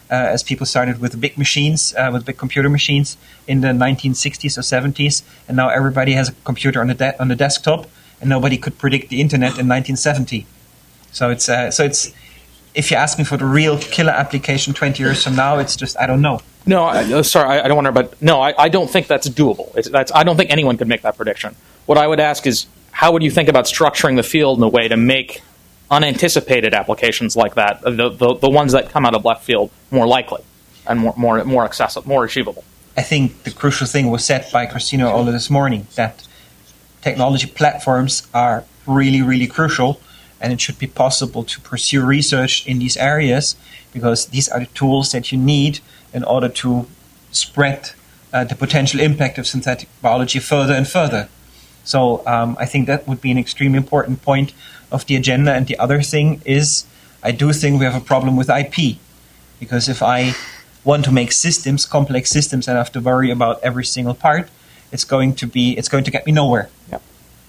G: as people started with big machines, with big computer machines in the 1960s or 70s, and now everybody has a computer on the desktop, and nobody could predict the internet in 1970. So it's if you ask me for the real killer application 20 years from now, it's just I don't know.
L: No, sorry, I don't want to, but no, I don't think that's doable. I don't think anyone could make that prediction. What I would ask is, how would you think about structuring the field in a way to make unanticipated applications like that, the ones that come out of left field, more likely and more accessible, more achievable?
G: I think the crucial thing was said by Christina Ohle this morning, that technology platforms are really, really crucial, and it should be possible to pursue research in these areas because these are the tools that you need in order to spread the potential impact of synthetic biology further and further. So I think that would be an extremely important point of the agenda. And the other thing is, I do think we have a problem with IP, because if I want to make systems, complex systems, and I have to worry about every single part, it's going to get me nowhere.
L: Yep.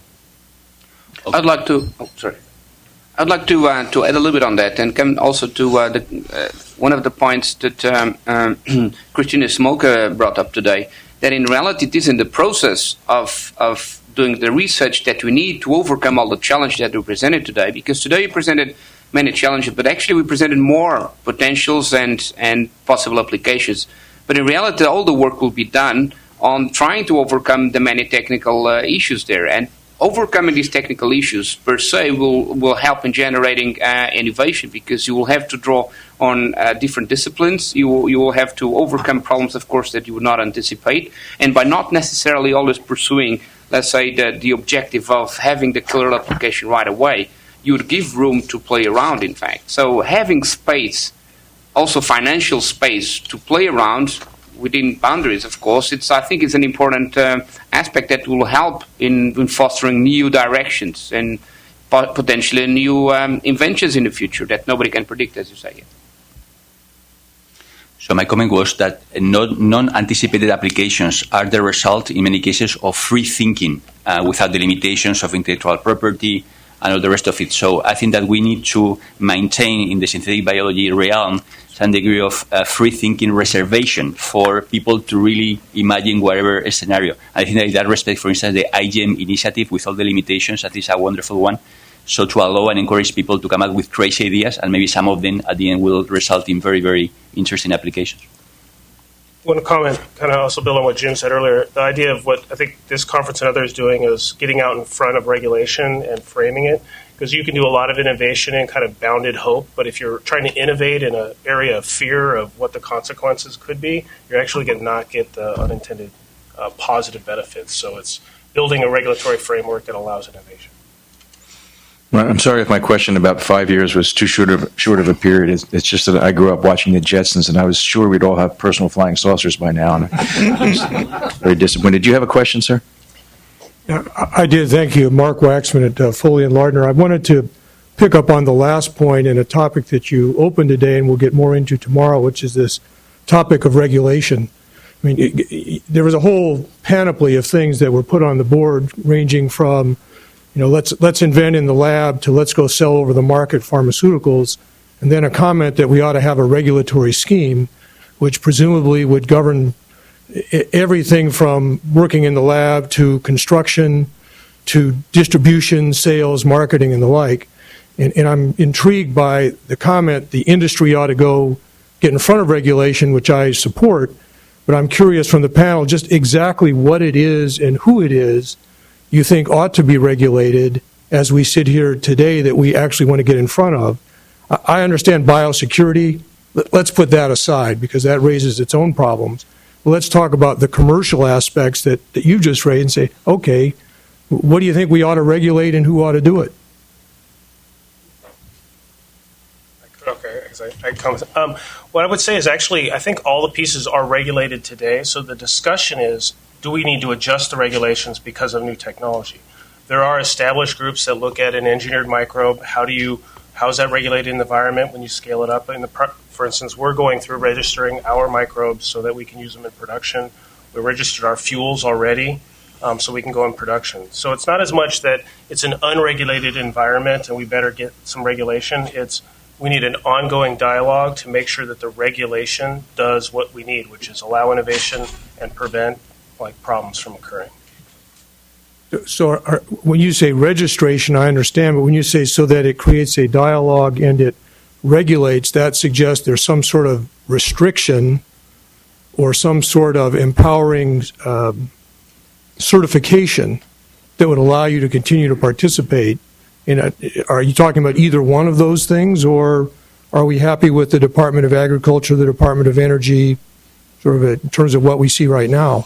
F: I'd like to add a little bit on that, and come also to one of the points that Christina Smolke brought up today, that in reality it is in the process of doing the research that we need to overcome all the challenges that we presented today, because today we presented many challenges, but actually we presented more potentials and possible applications. But in reality, all the work will be done on trying to overcome the many technical issues there. And overcoming these technical issues per se will help in generating innovation, because you will have to draw on different disciplines. You will have to overcome problems, of course, that you would not anticipate. And by not necessarily always pursuing, let's say, the objective of having the killer application right away, you would give room to play around, in fact. So having space, also financial space to play around within boundaries, of course, I think it's an important aspect that will help in fostering new directions and potentially new inventions in the future that nobody can predict, as you say.
D: So my comment was that non-anticipated applications are the result, in many cases, of free thinking without the limitations of intellectual property and all the rest of it. So I think that we need to maintain in the synthetic biology realm some degree of free thinking reservation for people to really imagine whatever scenario. I think that in that respect, for instance, the IGEM initiative with all the limitations, that is a wonderful one. So to allow and encourage people to come up with crazy ideas, and maybe some of them at the end will result in very, very interesting applications.
E: One comment, kind of also build on what Jim said earlier. The idea of what I think this conference and others doing is getting out in front of regulation and framing it, because you can do a lot of innovation in kind of bounded hope, but if you're trying to innovate in an area of fear of what the consequences could be, you're actually going to not get the unintended positive benefits. So it's building a regulatory framework that allows innovation.
A: Well, I'm sorry if my question about 5 years was too short of a period. It's just that I grew up watching the Jetsons, and I was sure we'd all have personal flying saucers by now. And I was very disappointed. Do you have a question, sir?
M: Yeah, I did. Thank you. Mark Waxman at Foley and Lardner. I wanted to pick up on the last point in a topic that you opened today, and we'll get more into tomorrow, which is this topic of regulation. I mean, there was a whole panoply of things that were put on the board, ranging from let's invent in the lab to let's go sell over the market pharmaceuticals, and then a comment that we ought to have a regulatory scheme which presumably would govern everything from working in the lab to construction to distribution, sales, marketing, and the like. And I'm intrigued by the comment the industry ought to go get in front of regulation, which I support, but I'm curious from the panel just exactly what it is and who it is you think ought to be regulated as we sit here today that we actually want to get in front of. I understand biosecurity. Let's put that aside because that raises its own problems. Let's talk about the commercial aspects that you just raised and say, okay, what do you think we ought to regulate and who ought to do it?
E: Okay, what I would say is actually I think all the pieces are regulated today, so the discussion is, do we need to adjust the regulations because of new technology? There are established groups that look at an engineered microbe. How is that regulated in the environment when you scale it up? For instance, we're going through registering our microbes so that we can use them in production. We registered our fuels already so we can go in production. So it's not as much that it's an unregulated environment and we better get some regulation. It's we need an ongoing dialogue to make sure that the regulation does what we need, which is allow innovation and prevent problems from occurring.
M: So when you say registration, I understand, but when you say so that it creates a dialogue and it regulates, that suggests there's some sort of restriction or some sort of empowering certification that would allow you to continue to participate in it. Are you talking about either one of those things, or are we happy with the Department of Agriculture, the Department of Energy, sort of in terms of what we see right now?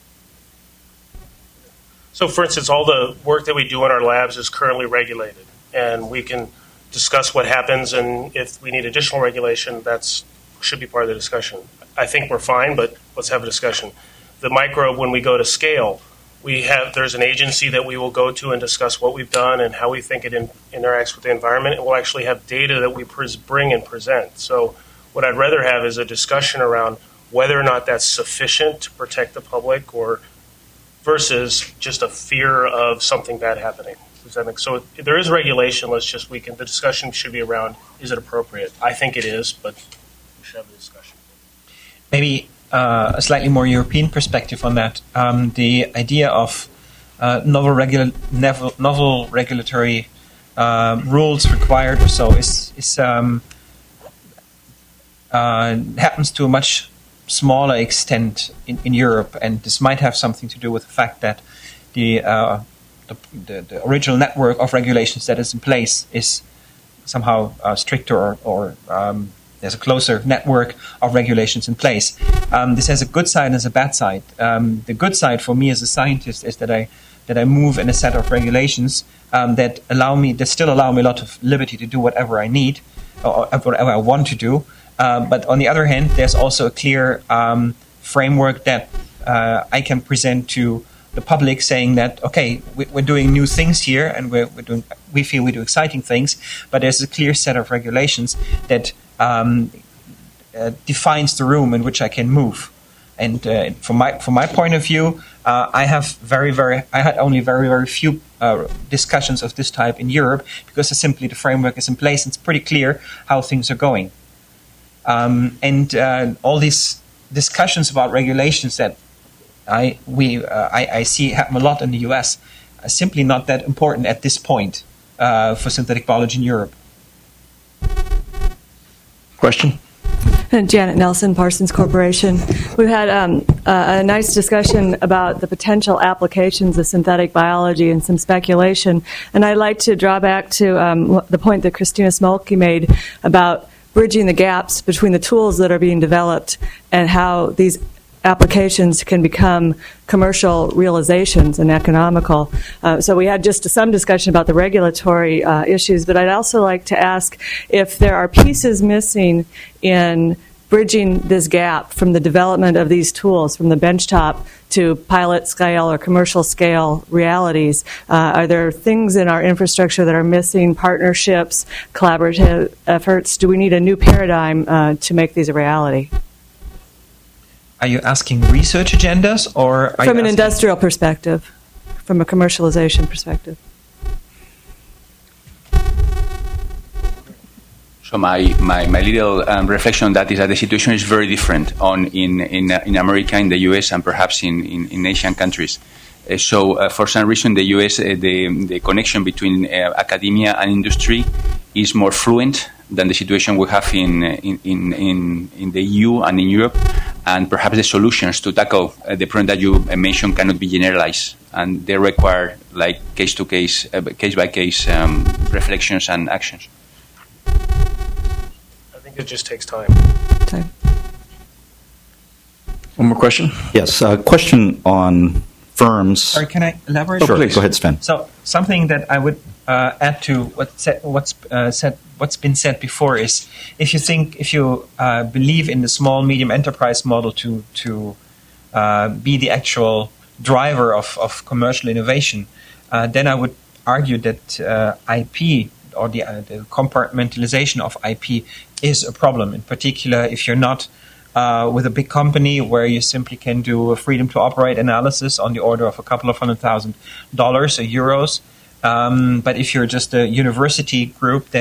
E: So, for instance, all the work that we do in our labs is currently regulated, and we can discuss what happens, and if we need additional regulation, that should be part of the discussion. I think we're fine, but let's have a discussion. The microbe, when we go to scale, there's an agency that we will go to and discuss what we've done and how we think it interacts with the environment, and we'll actually have data that we bring and present. So what I'd rather have is a discussion around whether or not that's sufficient to protect the public, or versus just a fear of something bad happening. Does that make so? If there is regulation. The discussion should be around, is it appropriate? I think it is, but we should have a discussion.
G: Maybe a slightly more European perspective on that. The idea of novel regulatory rules required or so happens to a much smaller extent in Europe, and this might have something to do with the fact that the original network of regulations that is in place is somehow stricter, or there's a closer network of regulations in place. This has a good side and a bad side. The good side for me as a scientist is that I move in a set of regulations that still allow me a lot of liberty to do whatever I need or whatever I want to do. But on the other hand, there's also a clear framework that I can present to the public, saying that, okay, we're doing new things here, and we feel we do exciting things, but there's a clear set of regulations that defines the room in which I can move. And from my point of view, I had only very few discussions of this type in Europe, because simply the framework is in place. It's pretty clear how things are going. And all these discussions about regulations that I see happen a lot in the US are simply not that important at this point for synthetic biology in Europe.
A: Question?
N: Janet Nelson, Parsons Corporation. We've had a nice discussion about the potential applications of synthetic biology and some speculation. And I'd like to draw back to the point that Christina Smolke made about bridging the gaps between the tools that are being developed and how these applications can become commercial realizations and economical. So we had just some discussion about the regulatory issues, but I'd also like to ask if there are pieces missing in bridging this gap from the development of these tools, from the benchtop to pilot scale or commercial scale realities. Are there things in our infrastructure that are missing, partnerships, collaborative efforts? Do we need a new paradigm to make these a reality?
G: Are you asking research agendas, or
N: from an industrial perspective, from a commercialization perspective?
D: So my little reflection on that is that the situation is very different in America, in the US, and perhaps in Asian countries. So for some reason, the US, the connection between academia and industry is more fluent than the situation we have in the EU and in Europe, and perhaps the solutions to tackle the problem that you mentioned cannot be generalized, and they require case-to-case, case-by-case reflections and actions.
E: I think it just takes time.
A: One more question?
O: Yes, a question on firms.
G: Sorry, can I elaborate?
O: Sure, please. Go ahead, Sven.
G: So something that I would add to what's been said before is, if you believe in the small medium enterprise model to be the actual driver of commercial innovation, then I would argue that IP, or the compartmentalization of IP, is a problem. In particular, if you're not with a big company where you simply can do a freedom to operate analysis on the order of a couple of $100,000 or euros. But if you're just a university group that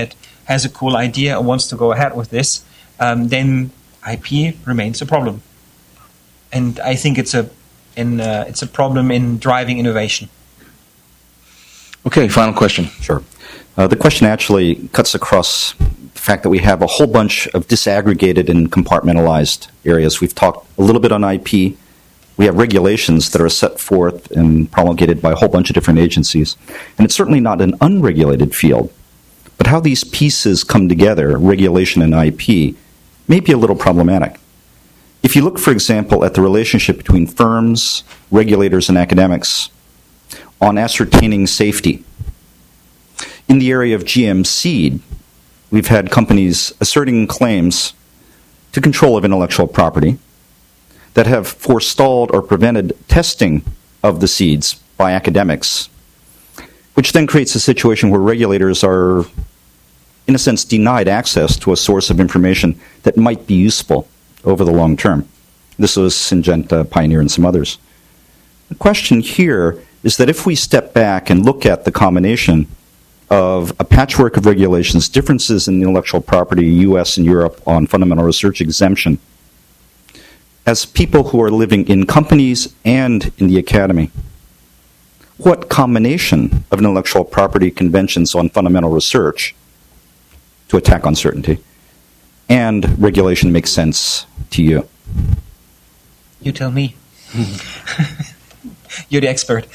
G: has a cool idea and wants to go ahead with this, then IP remains a problem. And I think it's a problem in driving innovation.
A: Okay, final question.
O: Sure. The question actually cuts across the fact that we have a whole bunch of disaggregated and compartmentalized areas. We've talked a little bit on IP. We have regulations that are set forth and promulgated by a whole bunch of different agencies. And it's certainly not an unregulated field. But how these pieces come together, regulation and IP, may be a little problematic. If you look, for example, at the relationship between firms, regulators, and academics on ascertaining safety, in the area of GM seed, we've had companies asserting claims to control of intellectual property that have forestalled or prevented testing of the seeds by academics, which then creates a situation where regulators are, in a sense, denied access to a source of information that might be useful over the long term. This was Syngenta, Pioneer, and some others. The question here is that if we step back and look at the combination of a patchwork of regulations, differences in intellectual property, U.S. and Europe on fundamental research exemption, as people who are living in companies and in the academy, what combination of intellectual property conventions on fundamental research to attack uncertainty and regulation makes sense to you?
G: You tell me. You're the expert.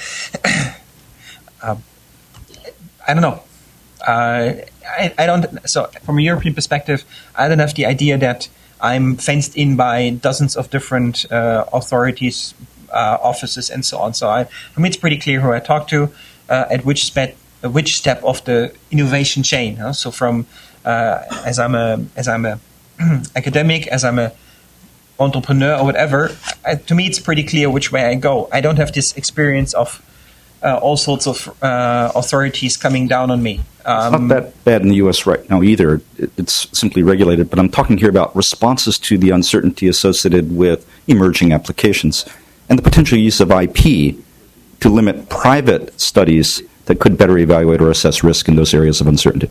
G: I don't know. I don't. So, from a European perspective, I don't have the idea that I'm fenced in by dozens of different authorities, offices, and so on. So, for me, it's pretty clear who I talk to, at which step of the innovation chain. So, from as I'm a academic, as I'm a entrepreneur or whatever, to me it's pretty clear which way I go. I don't have this experience of all sorts of authorities coming down on me.
O: It's not that bad in the U.S. right now either. It's simply regulated. But I'm talking here about responses to the uncertainty associated with emerging applications and the potential use of IP to limit private studies that could better evaluate or assess risk in those areas of uncertainty.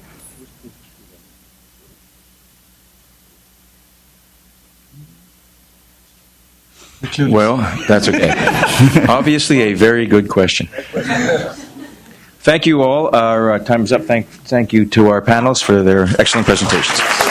A: Well, that's okay. Obviously, a very good question. Thank you all. Our time's up. Thank you to our panelists for their excellent presentations.